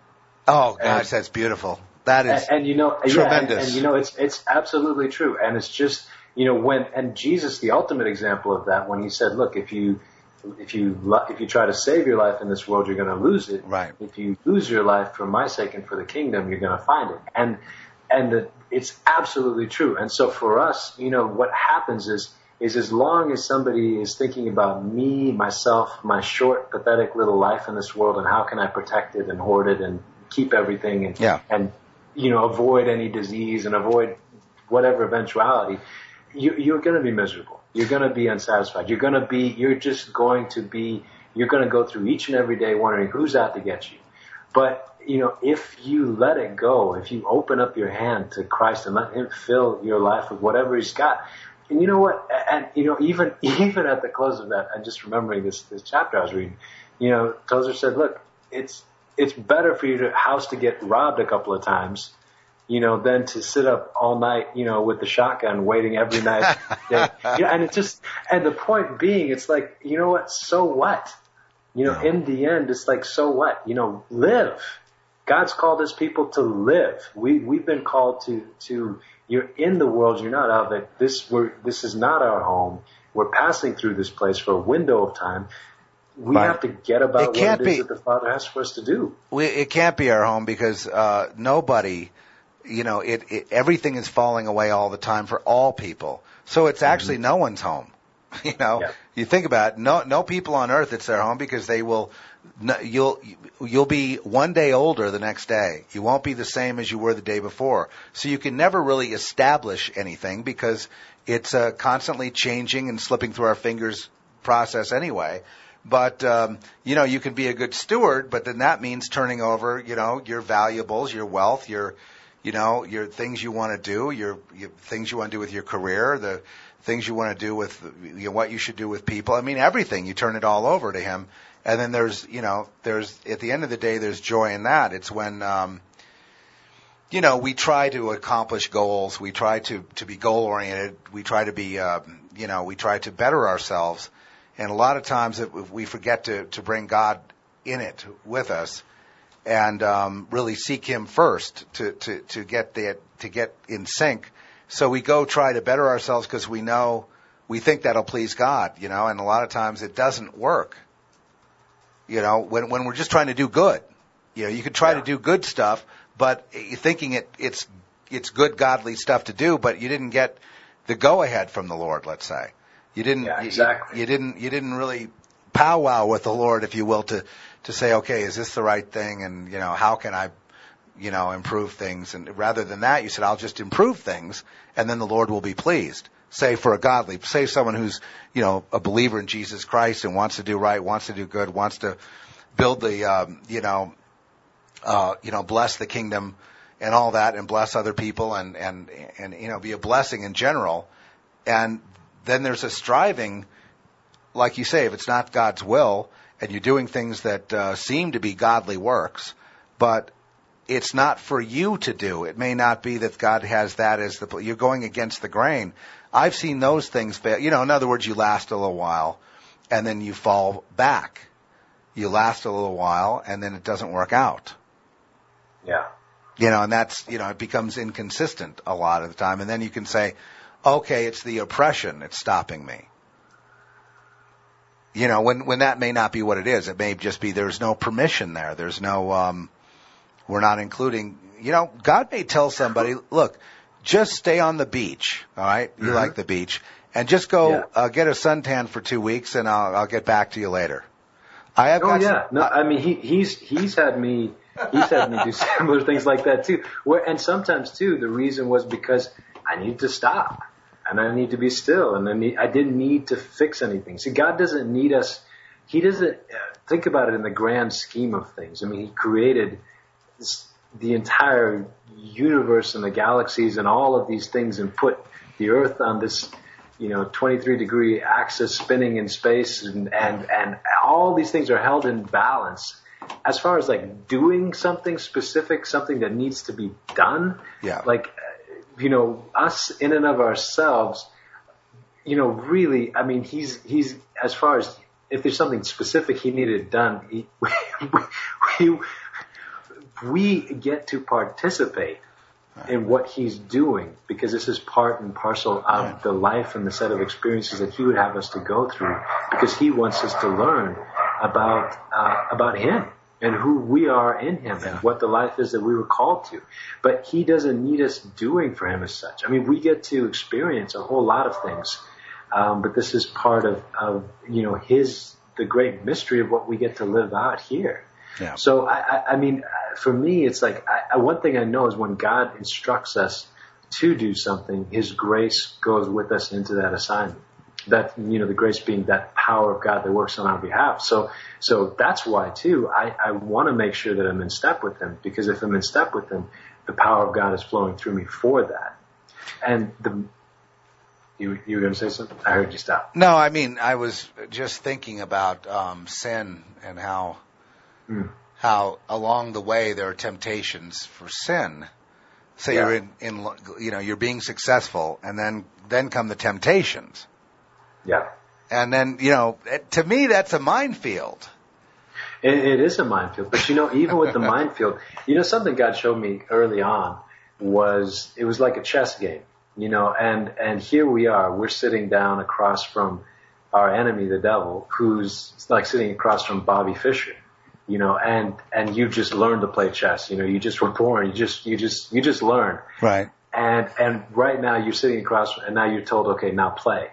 Oh gosh, and, that's beautiful. That is and, and you know, tremendous. Yeah, and, and you know, it's it's absolutely true, and it's just, you know, when and Jesus, the ultimate example of that, when he said, look, if you if you if you try to save your life in this world, you're going to lose it. Right. If you lose your life for my sake and for the kingdom, you're going to find it. And and the, it's absolutely true. And so for us, you know, what happens is is as long as somebody is thinking about me, myself, my short, pathetic little life in this world, and how can I protect it and hoard it and keep everything and yeah. and you know, avoid any disease and avoid whatever eventuality, you, you're going to be miserable. You're going to be unsatisfied. You're going to be, you're just going to be, you're going to go through each and every day wondering who's out to get you. But, you know, if you let it go, if you open up your hand to Christ and let him fill your life with whatever he's got, and you know what, and, you know, even, even at the close of that, I'm just remembering this, this chapter I was reading, you know, Tozer said, look, it's, it's better for your house to get robbed a couple of times, you know, than to sit up all night, you know, with the shotgun waiting every night. Yeah, and it's just, and the point being, it's like, you know what, so what? You know, no. In the end, it's like, so what? You know, live. God's called his people to live. We, we've been called to, to, you're in the world, you're not of it. This, we're, this is not our home. We're passing through this place for a window of time. We right. have to get about it what it is be, that the Father has for us to do. We, it can't be our home because uh, nobody, you know, it, it everything is falling away all the time for all people. So it's actually mm-hmm. no one's home. You know, yeah. You think about it, no, no people on earth it's their home because they will, no, you'll, you'll be one day older the next day. You won't be the same as you were the day before. So you can never really establish anything because it's a constantly changing and slipping through our fingers process anyway. But, um, you know, you can be a good steward, but then that means turning over, you know, your valuables, your wealth, your, you know, your things you want to do, your, your things you want to do with your career, the things you want to do with, you know, what you should do with people. I mean, everything. You turn it all over to him. And then there's, you know, there's, at the end of the day, there's joy in that. It's when, um, you know, we try to accomplish goals. We try to, to be goal oriented. We try to be, um, you know, we try to better ourselves. And a lot of times it, we forget to, to bring God in it with us and um, really seek Him first to, to, to get that, to get in sync. So we go try to better ourselves because we know, we think that'll please God, you know, and a lot of times it doesn't work. You know, when when we're just trying to do good. You know, you could try yeah. to do good stuff, but you're thinking it it's it's good godly stuff to do, but you didn't get the go ahead from the Lord, let's say. You didn't, yeah, exactly. you, you didn't, you didn't really powwow with the Lord, if you will, to, to say, okay, is this the right thing? And, you know, how can I, you know, improve things? And rather than that, you said, I'll just improve things and then the Lord will be pleased. Say for a godly, say someone who's, you know, a believer in Jesus Christ and wants to do right, wants to do good, wants to build the, um, you know, uh, you know, bless the kingdom and all that and bless other people and, and, and, you know, be a blessing in general. And then there's a striving, like you say, if it's not God's will and you're doing things that uh, seem to be godly works, but it's not for you to do. It may not be that God has that as the, you're going against the grain. I've seen those things fail. You know, in other words, you last a little while and then you fall back. You last a little while and then it doesn't work out. Yeah. You know, and that's, you know, it becomes inconsistent a lot of the time. And then you can say, okay, it's the oppression that's stopping me. You know, when, when that may not be what it is. It may just be there's no permission there. There's no, um, we're not including, you know, God may tell somebody, look, just stay on the beach, all right? You mm-hmm. like the beach. And just go yeah. uh, get a suntan for two weeks and I'll, I'll get back to you later. I have oh, got yeah. Some, no, I mean, he, he's, he's had me, he's had me do similar things like that too. Where, and sometimes too, the reason was because I needed to stop. And I need to be still, and I, need, I didn't need to fix anything. See, God doesn't need us. He doesn't uh, think about it in the grand scheme of things. I mean, He created this, the entire universe and the galaxies and all of these things, and put the Earth on this, you know, twenty-three degree axis spinning in space, and and and all these things are held in balance. As far as like doing something specific, something that needs to be done, yeah, like. You know, us in and of ourselves, you know, really, I mean, he's, he's, as far as, if there's something specific he needed done, he, we, we get to participate right. in what he's doing because this is part and parcel of right. the life and the set of experiences that he would have us to go through because he wants us to learn about, uh, about him. And who we are in him and what the life is that we were called to. But he doesn't need us doing for him as such. I mean, we get to experience a whole lot of things. Um, but this is part of, of, you know, his, the great mystery of what we get to live out here. Yeah. So, I, I, I mean, for me, it's like, I, one thing I know is when God instructs us to do something, his grace goes with us into that assignment. That, you know, the grace being that power of God that works on our behalf. So, so that's why too, I, I want to make sure that I'm in step with him, because if I'm in step with him, the power of God is flowing through me for that. And the, you, you were going to say something? I heard you stop. No, I mean, I was just thinking about, um, sin and how, mm. how along the way there are temptations for sin. So yeah. you're in, in, you know, you're being successful and then, then come the temptations. Yeah. And then, you know, to me, that's a minefield. It, it is a minefield. But, you know, even with the minefield, you know, something God showed me early on was it was like a chess game, you know, and, and here we are. We're sitting down across from our enemy, the devil, who's like sitting across from Bobby Fischer, you know, and, and you just learned to play chess. You know, you just were born. You just, you just, you just learned. Right. And, and right now you're sitting across and now you're told, okay, now play.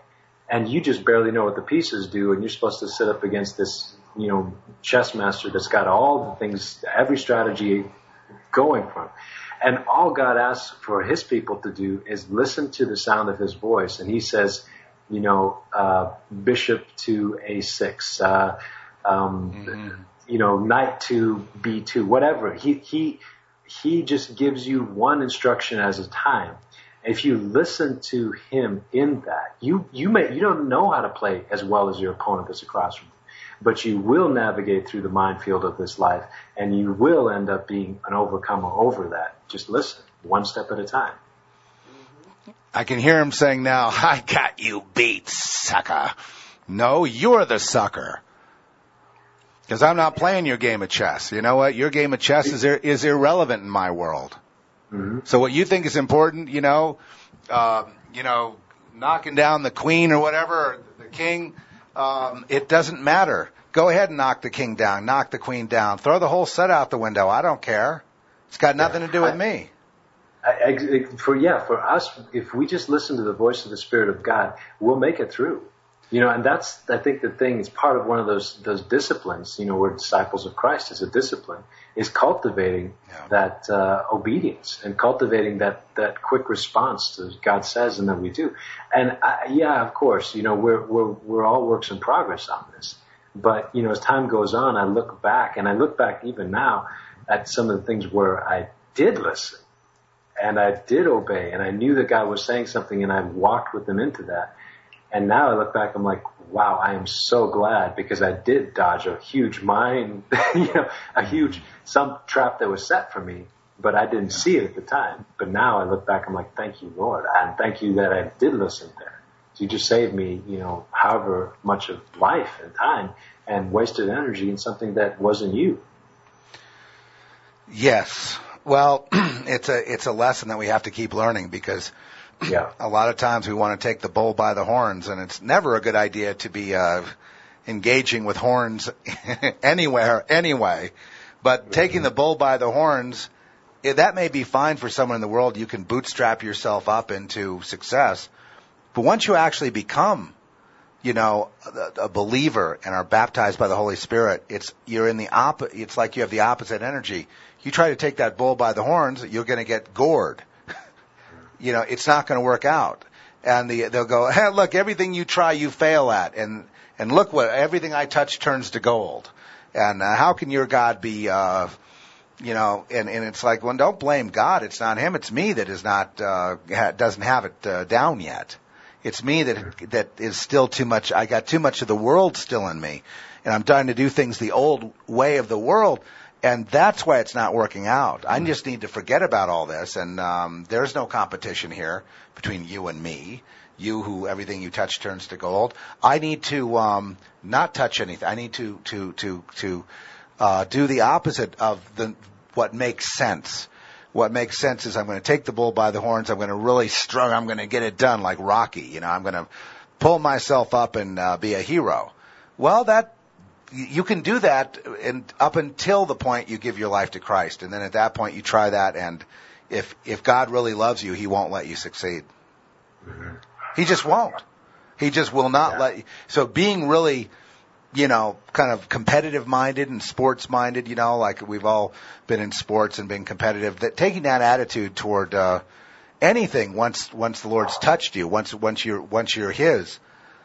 and you just barely know what the pieces do, and you're supposed to sit up against this, you know, chess master that's got all the things, every strategy going for him. And all God asks for his people to do is listen to the sound of his voice. And he says, you know, uh, bishop to A six, uh, um, mm-hmm. you know, knight to B two, whatever. He, he, he just gives you one instruction at a time. If you listen to him in that, you, you may, you don't know how to play as well as your opponent that's across from you, but you will navigate through the minefield of this life, and you will end up being an overcomer over that. Just listen, one step at a time. I can hear him saying now, I got you beat, sucker. No, you're the sucker. Because I'm not playing your game of chess. You know what? Your game of chess is ir- is irrelevant in my world. Mm-hmm. So what you think is important, you know, uh, you know, knocking down the queen or whatever, or the king, um, it doesn't matter. Go ahead and knock the king down, knock the queen down, throw the whole set out the window. I don't care. It's got nothing to do with me. I, I, for yeah, for us, if we just listen to the voice of the Spirit of God, we'll make it through. You know, and that's, I think, the thing. It's part of one of those those disciplines. You know, we're disciples of Christ. Is a discipline is cultivating yeah. that uh, obedience and cultivating that that quick response to what God says and that we do. And I, yeah, of course, you know, we're we're we're all works in progress on this. But you know, as time goes on, I look back, and I look back even now at some of the things where I did listen. And I did obey, and I knew that God was saying something, and I walked with him into that. And now I look back, I'm like, wow, I am so glad, because I did dodge a huge mine, you know, a huge, some trap that was set for me, but I didn't see it at the time. But now I look back, I'm like, thank you, Lord, and thank you that I did listen there. You just saved me, you know, however much of life and time and wasted energy in something that wasn't you. Yes. Well, it's a it's a lesson that we have to keep learning, because yeah. a lot of times we want to take the bull by the horns, and it's never a good idea to be uh, engaging with horns anywhere, anyway. But mm-hmm. taking the bull by the horns, that may be fine for someone in the world. You can bootstrap yourself up into success. But once you actually become, you know, a, a believer and are baptized by the Holy Spirit, it's you're in the op- It's like you have the opposite energy. You try to take that bull by the horns, you're going to get gored. You know, it's not going to work out. And the, they'll go, hey, look, everything you try, you fail at. And, and look what, everything I touch turns to gold. And uh, how can your God be, uh, you know, and, and it's like, well, don't blame God. It's not him. It's me that is not, uh, ha- doesn't have it uh, down yet. It's me that, that is still too much. I got too much of the world still in me. And I'm trying to do things the old way of the world. And that's why it's not working out. I just need to forget about all this, and um, there's no competition here between you and me. You who everything you touch turns to gold. I need to um, not touch anything. I need to to to to uh, do the opposite of the what makes sense. What makes sense is I'm going to take the bull by the horns. I'm going to really strong. I'm going to get it done like Rocky. You know, I'm going to pull myself up and uh, be a hero. Well, that. You can do that and up until the point you give your life to Christ. And then at that point you try that, and if if God really loves you, he won't let you succeed. Mm-hmm. He just won't. He just will not yeah. let you. So being really, you know, kind of competitive minded and sports minded, you know, like we've all been in sports and been competitive, that taking that attitude toward uh anything once once the Lord's touched you, once once you're once you're his,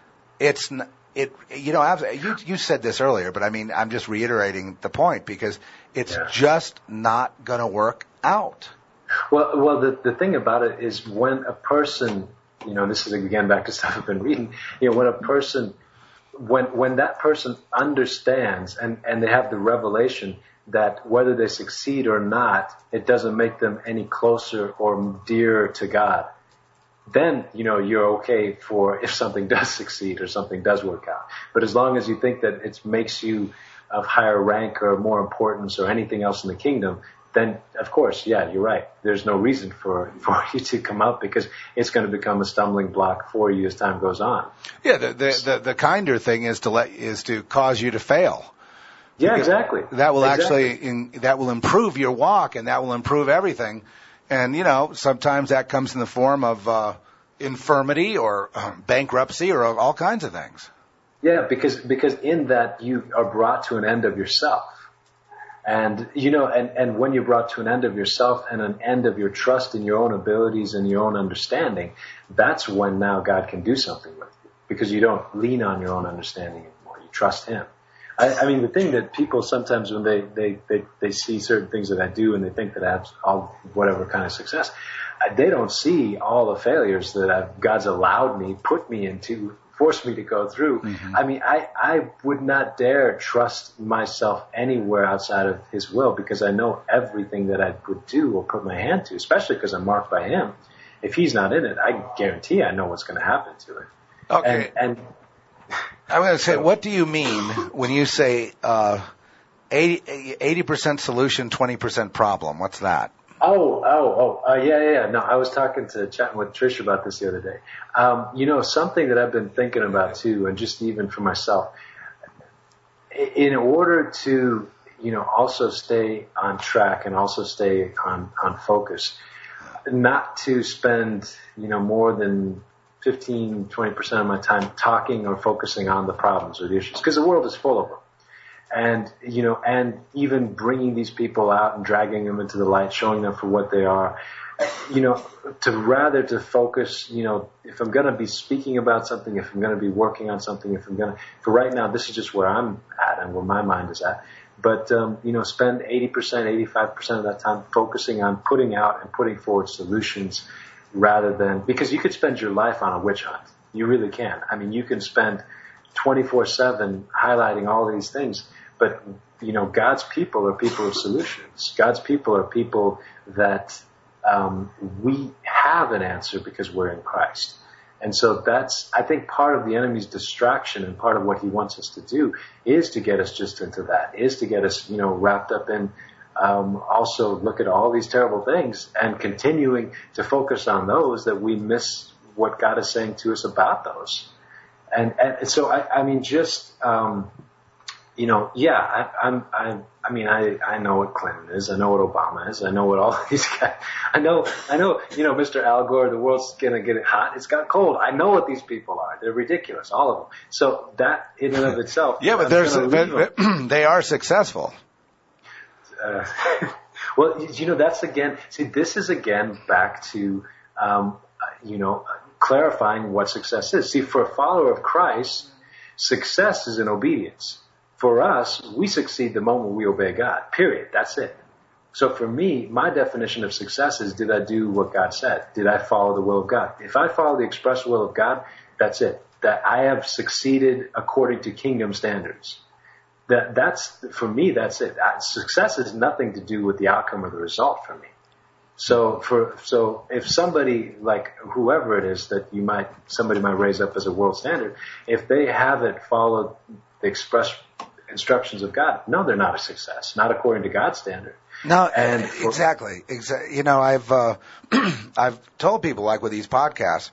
it's n- It, you know, you, you said this earlier, but I mean, I'm just reiterating the point, because it's yeah. just not going to work out. Well, well, the, the thing about it is when a person, you know, this is again back to stuff I've been reading, you know, when a person, when, when that person understands and, and they have the revelation that whether they succeed or not, it doesn't make them any closer or dearer to God. Then, you know, you're okay for if something does succeed or something does work out. But as long as you think that it makes you of higher rank or more importance or anything else in the kingdom, then, of course, yeah, you're right. There's no reason for, for you to come up, because it's going to become a stumbling block for you as time goes on. Yeah, the the, the, the kinder thing is to let is to cause you to fail. Yeah, exactly. That will exactly. actually in, that will improve your walk, and that will improve everything. And, you know, sometimes that comes in the form of, uh, infirmity or um, bankruptcy or all kinds of things. Yeah, because because in that you are brought to an end of yourself. And, you know, and, and when you're brought to an end of yourself and an end of your trust in your own abilities and your own understanding, that's when now God can do something with you. Because you don't lean on your own understanding anymore. You trust Him. I, I mean, the thing that people sometimes when they, they, they, they see certain things that I do and they think that I have all whatever kind of success, they don't see all the failures that I've, God's allowed me, put me into, forced me to go through. Mm-hmm. I mean, I, I would not dare trust myself anywhere outside of His will because I know everything that I would do or put my hand to, especially because I'm marked by Him. If He's not in it, I guarantee I know what's going to happen to it. Okay. And, and I'm going to say, what do you mean when you say uh, eighty percent solution, twenty percent problem? What's that? Oh, oh, oh, uh, yeah, yeah, yeah. No, I was talking to, chatting with Trish about this the other day. Um, you know, something that I've been thinking about too, and just even for myself, in order to, you know, also stay on track and also stay on, on focus, not to spend, you know, more than fifteen, twenty percent of my time talking or focusing on the problems or the issues, because the world is full of them. And, you know, and even bringing these people out and dragging them into the light, showing them for what they are, you know, to rather to focus, you know, if I'm going to be speaking about something, if I'm going to be working on something, if I'm going to, for right now, this is just where I'm at and where my mind is at. But, um, you know, spend eighty percent, eighty-five percent of that time focusing on putting out and putting forward solutions rather than, because you could spend your life on a witch hunt. You really can. I mean, you can spend twenty-four seven highlighting all these things. But, you know, God's people are people of solutions. God's people are people that um, we have an answer because we're in Christ. And so that's, I think, part of the enemy's distraction and part of what he wants us to do is to get us just into that, is to get us, you know, wrapped up in um, also look at all these terrible things and continuing to focus on those that we miss what God is saying to us about those. And, and so, I, I mean, just... Um, You know, yeah, I, I'm, I, I mean, I, I know what Clinton is. I know what Obama is. I know what all these guys, I know, I know, you know, Mister Al Gore, the world's going to get hot. It's got cold. I know what these people are. They're ridiculous, all of them. So that in and of itself. Yeah, but there's, but, they are successful. Uh, well, you know, that's again, see, this is again back to, um, you know, clarifying what success is. See, for a follower of Christ, success is in obedience. For us, we succeed the moment we obey God, period. That's it. So for me, my definition of success is, did I do what God said? Did I follow the will of God? If I follow the express will of God, that's it. That I have succeeded according to kingdom standards. That that's, for me, that's it. Success has nothing to do with the outcome or the result for me. So for, so if somebody, like whoever it is that you might, somebody might raise up as a world standard, if they haven't followed the express instructions of God, no, they're not a success, not according to God's standard. No, and for, exactly. Exa- you know, I've uh, I've told people, like with these podcasts,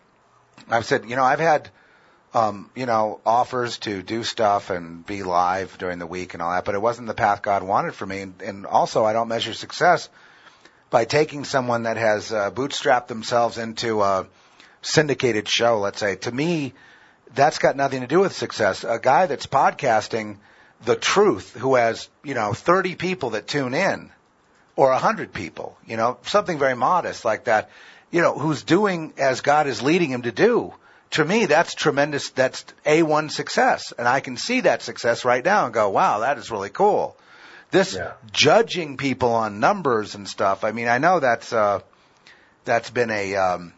I've said, you know, I've had, um, you know, offers to do stuff and be live during the week and all that, but it wasn't the path God wanted for me. And, and also, I don't measure success by taking someone that has uh, bootstrapped themselves into a syndicated show, let's say. To me, that's got nothing to do with success. A guy that's podcasting the truth, who has, you know, thirty people that tune in, or one hundred people, you know, something very modest like that, you know, who's doing as God is leading him to do. To me, that's tremendous. That's A one success. And I can see that success right now and go, wow, that is really cool. This yeah. judging people on numbers and stuff, I mean, I know that's, uh, that's been a, um,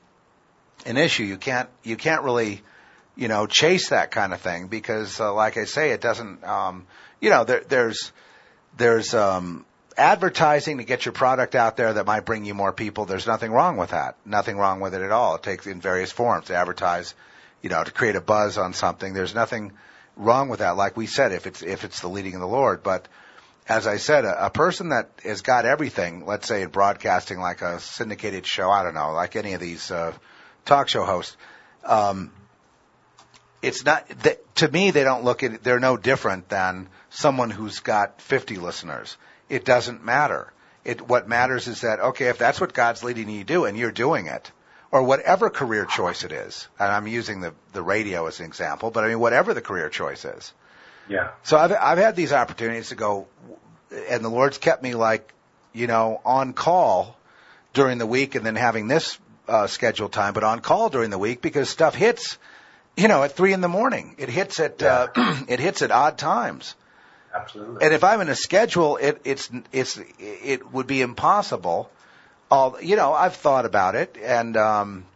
an issue. You can't, you can't really, you know, chase that kind of thing because, uh, like I say, it doesn't, um, you know, there, there's, there's, um, advertising to get your product out there that might bring you more people. There's nothing wrong with that. Nothing wrong with it at all. It takes in various forms to advertise, you know, to create a buzz on something. There's nothing wrong with that. Like we said, if it's, if it's the leading of the Lord. But as I said, a, a person that has got everything, let's say in broadcasting, like a syndicated show, I don't know, like any of these, uh, talk show hosts, um, it's not, they, to me, they don't look at it, they're no different than someone who's got fifty listeners. It doesn't matter. It, what matters is that, okay, if that's what God's leading you to do and you're doing it, or whatever career choice it is. And I'm using the, the radio as an example, but I mean, whatever the career choice is. Yeah. So I've, I've had these opportunities to go, and the Lord's kept me like, you know, on call during the week and then having this uh, scheduled time, but on call during the week because stuff hits, you know, at three in the morning. It hits at, Yeah. uh, it hits at odd times. Absolutely. And if I'm in a schedule, it, it's, it's, it would be impossible. All, you know, I've thought about it, and um,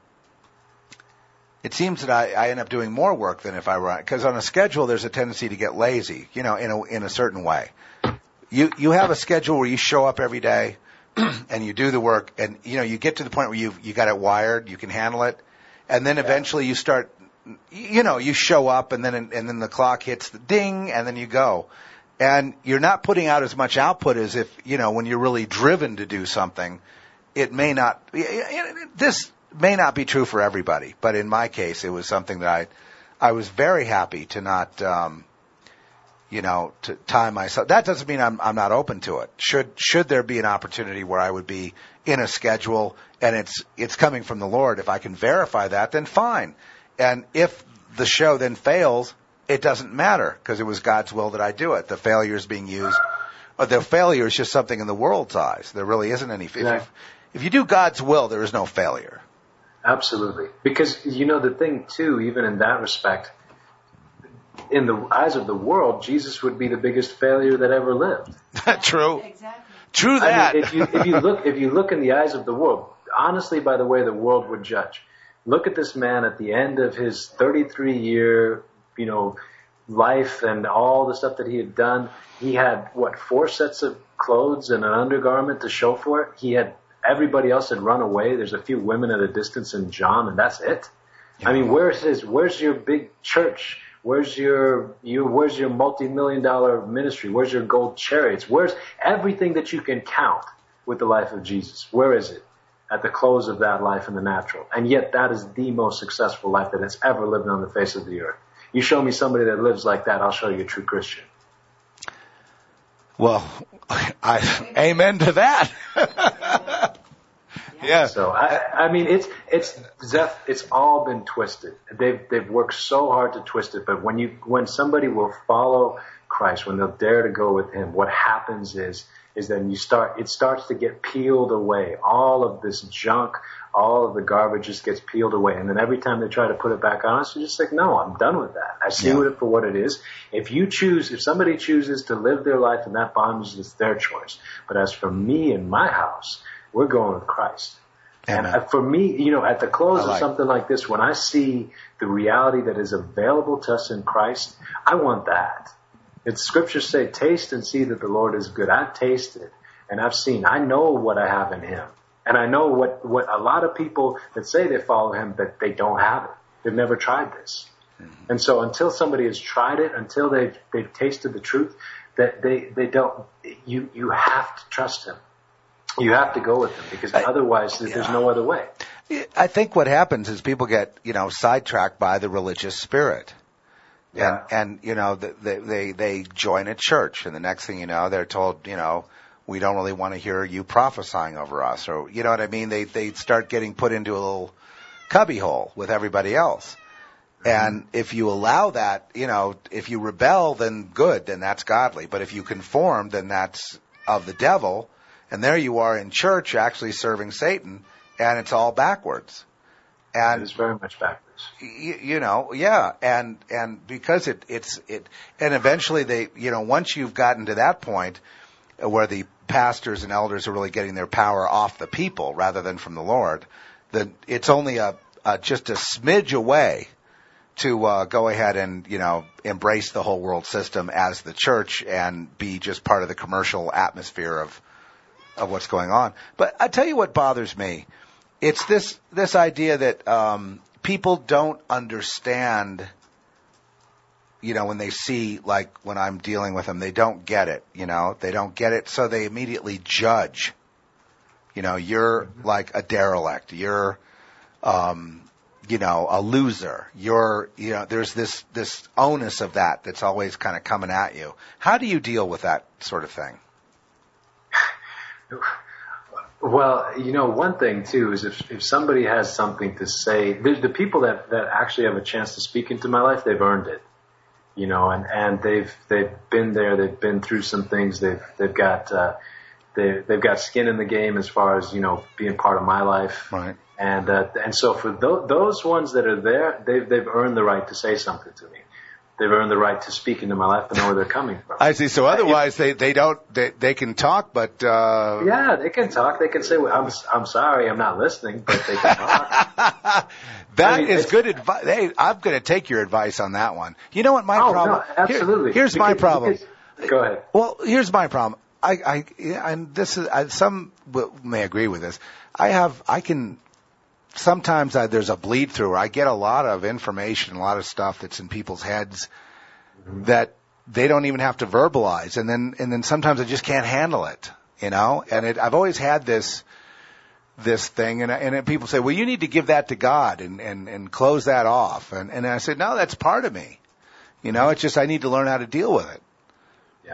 it seems that I, I end up doing more work than if I run. Because on a schedule, there's a tendency to get lazy, you know, in a in a certain way. You you have a schedule where you show up every day, and you do the work, and you know you get to the point where you you got it wired, you can handle it, and then eventually you start, you know, you show up, and then and then the clock hits the ding, and then you go. And you're not putting out as much output as if, you know, when you're really driven to do something. It may not, this may not be true for everybody, but in my case, it was something that I, I was very happy to not, um, you know, to tie myself. That doesn't mean I'm, I'm not open to it. Should, should there be an opportunity where I would be in a schedule and it's, it's coming from the Lord, if I can verify that, then fine. And if the show then fails, it doesn't matter because it was God's will that I do it. The failure is being used. Or the failure is just something in the world's eyes. There really isn't any. If, Yeah. you, if you do God's will, there is no failure. Absolutely. Because, you know, the thing, too, even in that respect, in the eyes of the world, Jesus would be the biggest failure that ever lived. True. Exactly. True that. I mean, if you, if you look, if you look in the eyes of the world, honestly, by the way the world would judge, look at this man at the end of his thirty-three year, you know, life and all the stuff that he had done. He had, what, four sets of clothes and an undergarment to show for it. He had, everybody else had run away. There's a few women at a distance in John, and that's it. I mean, where's his, where's your big church? Where's your, your, where's your multi-million dollar ministry? Where's your gold chariots? Where's everything that you can count with the life of Jesus? Where is it at the close of that life in the natural? And yet that is the most successful life that has ever lived on the face of the earth. You show me somebody that lives like that, I'll show you a true Christian. Well, I, amen to that. Yeah. So I, I mean, it's it's Zeph, it's all been twisted. They've they've worked so hard to twist it, but when you when somebody will follow Christ, when they'll dare to go with Him, what happens is is then you start it starts to get peeled away. All of this junk, all of the garbage just gets peeled away, and then every time they try to put it back on us, you're just like, no, I'm done with that. I see Yeah. it for what it is. If you choose, if somebody chooses to live their life in that bondage, it's their choice. But as for me and my house, we're going with Christ. And Amen. for me, you know, at the close I like of something like this, when I see the reality that is available to us in Christ, I want that. It's scriptures say, taste and see that the Lord is good. I've tasted and I've seen. I know what I have in Him. And I know what, what a lot of people that say they follow Him, that they don't have it. They've never tried this. Mm-hmm. And so until somebody has tried it, until they've, they've tasted the truth, that they, they don't, you, you have to trust Him. You have to go with Him because I, otherwise there's yeah. no other way. I think what happens is people get, you know, sidetracked by the religious spirit. Yeah. And, and, you know, they, they, they join a church and the next thing you know, they're told, you know, we don't really want to hear you prophesying over us, or, you know what I mean? They, they start getting put into a little cubbyhole with everybody else. And if you allow that, you know, if you rebel, then good, then that's godly. But if you conform, then that's of the devil. And there you are in church actually serving Satan, and it's all backwards. And It's very much backwards. you, you know, yeah, and and because it it's it, and eventually they, you know, once you've gotten to that point where the pastors and elders are really getting their power off the people rather than from the Lord, then it's only a, a just a smidge away to uh, go ahead and, you know, embrace the whole world system as the church and be just part of the commercial atmosphere of of what's going on. But I tell you what bothers me. It's this, this idea that, um, people don't understand, you know, when they see, like, when I'm dealing with them, they don't get it, you know, they don't get it. So they immediately judge, you know, you're like a derelict, you're, um, you know, a loser, you're, you know, there's this, this onus of that that's always kind of coming at you. How do you deal with that sort of thing? Well, you know, one thing too is if if somebody has something to say, the, the people that that actually have a chance to speak into my life, they've earned it. You know, and and they've they've been there, they've been through some things, they've they've got uh, they they've got skin in the game as far as, you know, being part of my life. Right. And uh, and so for th- those ones that are there, they've they've earned the right to say something to me. They've earned the right to speak into my life and know where they're coming from. I see. So otherwise, they they don't they they can talk, but uh yeah, they can talk. They can say, well, "I'm I'm sorry, I'm not listening," but they can talk. That I mean, is good advice. Hey, I'm going to take your advice on that one. You know what my oh, problem? No, absolutely. Here, here's because, my problem. Because, go ahead. Well, here's my problem. I I and this is I, some may agree with this. I have I can. Sometimes I, there's a bleed through. I get a lot of information, a lot of stuff that's in people's heads mm-hmm. that they don't even have to verbalize, and then and then sometimes I just can't handle it, you know. And it, I've always had this this thing, and and people say, well, you need to give that to God and and and close that off, and and I said, no, that's part of me, you know. It's just I need to learn how to deal with it. Yeah.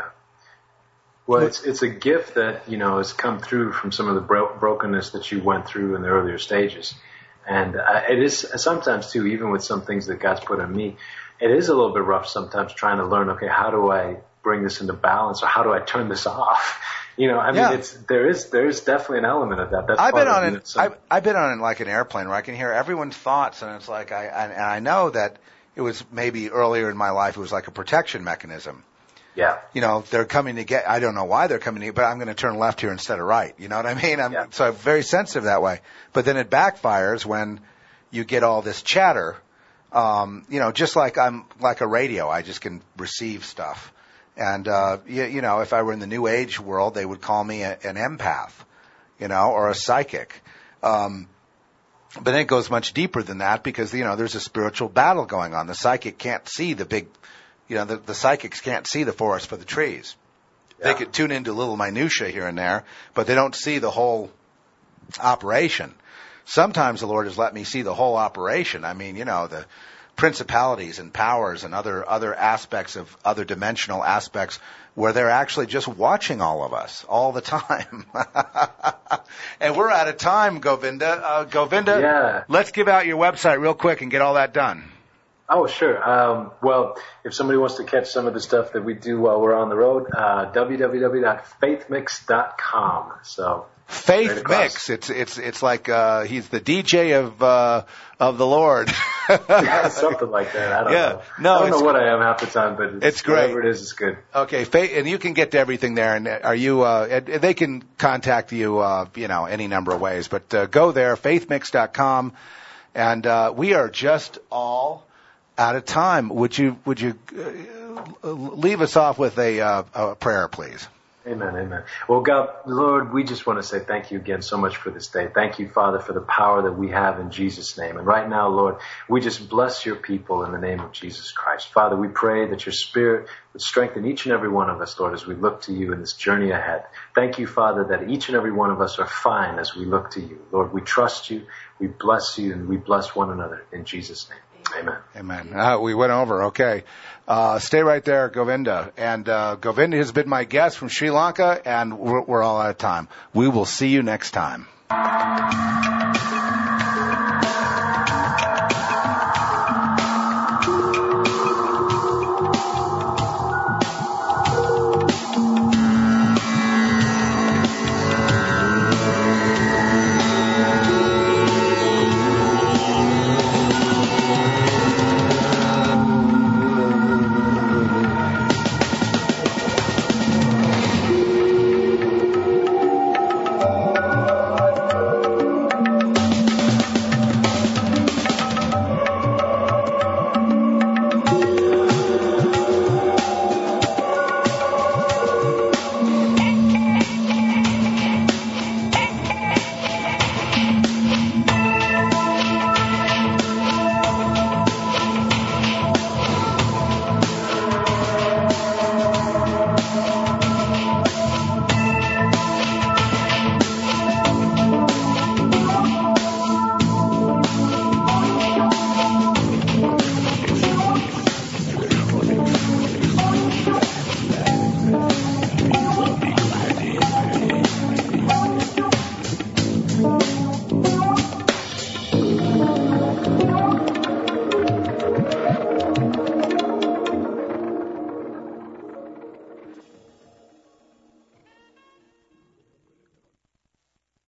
Well, it's it's a gift that, you know, has come through from some of the bro- brokenness that you went through in the earlier stages. And uh, it is sometimes, too, even with some things that God's put on me, it is a little bit rough sometimes trying to learn, okay, how do I bring this into balance, or how do I turn this off? You know, I mean, yeah. it's there is there is definitely an element of that. That's I've been on an, it. I've, I've been on it like an airplane where I can hear everyone's thoughts, and it's like I and I know that it was maybe earlier in my life it was like a protection mechanism. Yeah. You know, they're coming to get, I don't know why they're coming to get, but I'm going to turn left here instead of right. You know what I mean? I'm, yeah. So I'm very sensitive that way. But then it backfires when you get all this chatter. Um, you know, just like I'm like a radio, I just can receive stuff. And, uh, you, you know, if I were in the New Age world, they would call me a, an empath, you know, or a psychic. Um, but then it goes much deeper than that because, you know, there's a spiritual battle going on. The psychic can't see the big, you know, the, the psychics can't see the forest for the trees. Yeah. They could tune into little minutia here and there, but they don't see the whole operation. Sometimes the Lord has let me see the whole operation. I mean, you know, the principalities and powers and other other aspects of other dimensional aspects where they're actually just watching all of us all the time. And we're out of time, Govinda. Uh, Govinda, yeah. Let's give out your website real quick and get all that done. Oh, sure. Um, well, if somebody wants to catch some of the stuff that we do while we're on the road, uh, w w w dot faith mix dot com. So Faith Mix. It's it's it's like uh, he's the D J of uh, of the Lord. Yeah, something like that. I don't yeah. know. No, I don't know what I am half the time, but it's, it's great. Whatever it is, it's good. Okay, Faith, and you can get to everything there. And are you? Uh, they can contact you, uh, you know, any number of ways. But uh, go there, faith mix dot com, and uh, we are just all out of time. Would you would you uh, leave us off with a, uh, a prayer, please? Amen, amen. Well, God, Lord, we just want to say thank you again so much for this day. Thank you, Father, for the power that we have in Jesus' name. And right now, Lord, we just bless your people in the name of Jesus Christ. Father, we pray that your Spirit would strengthen each and every one of us, Lord, as we look to you in this journey ahead. Thank you, Father, that each and every one of us are fine as we look to you. Lord, we trust you, we bless you, and we bless one another in Jesus' name. Amen. Amen. Uh, we went over. Okay. Uh, stay right there, Govinda. And uh, Govinda has been my guest from Sri Lanka, and we're, we're all out of time. We will see you next time.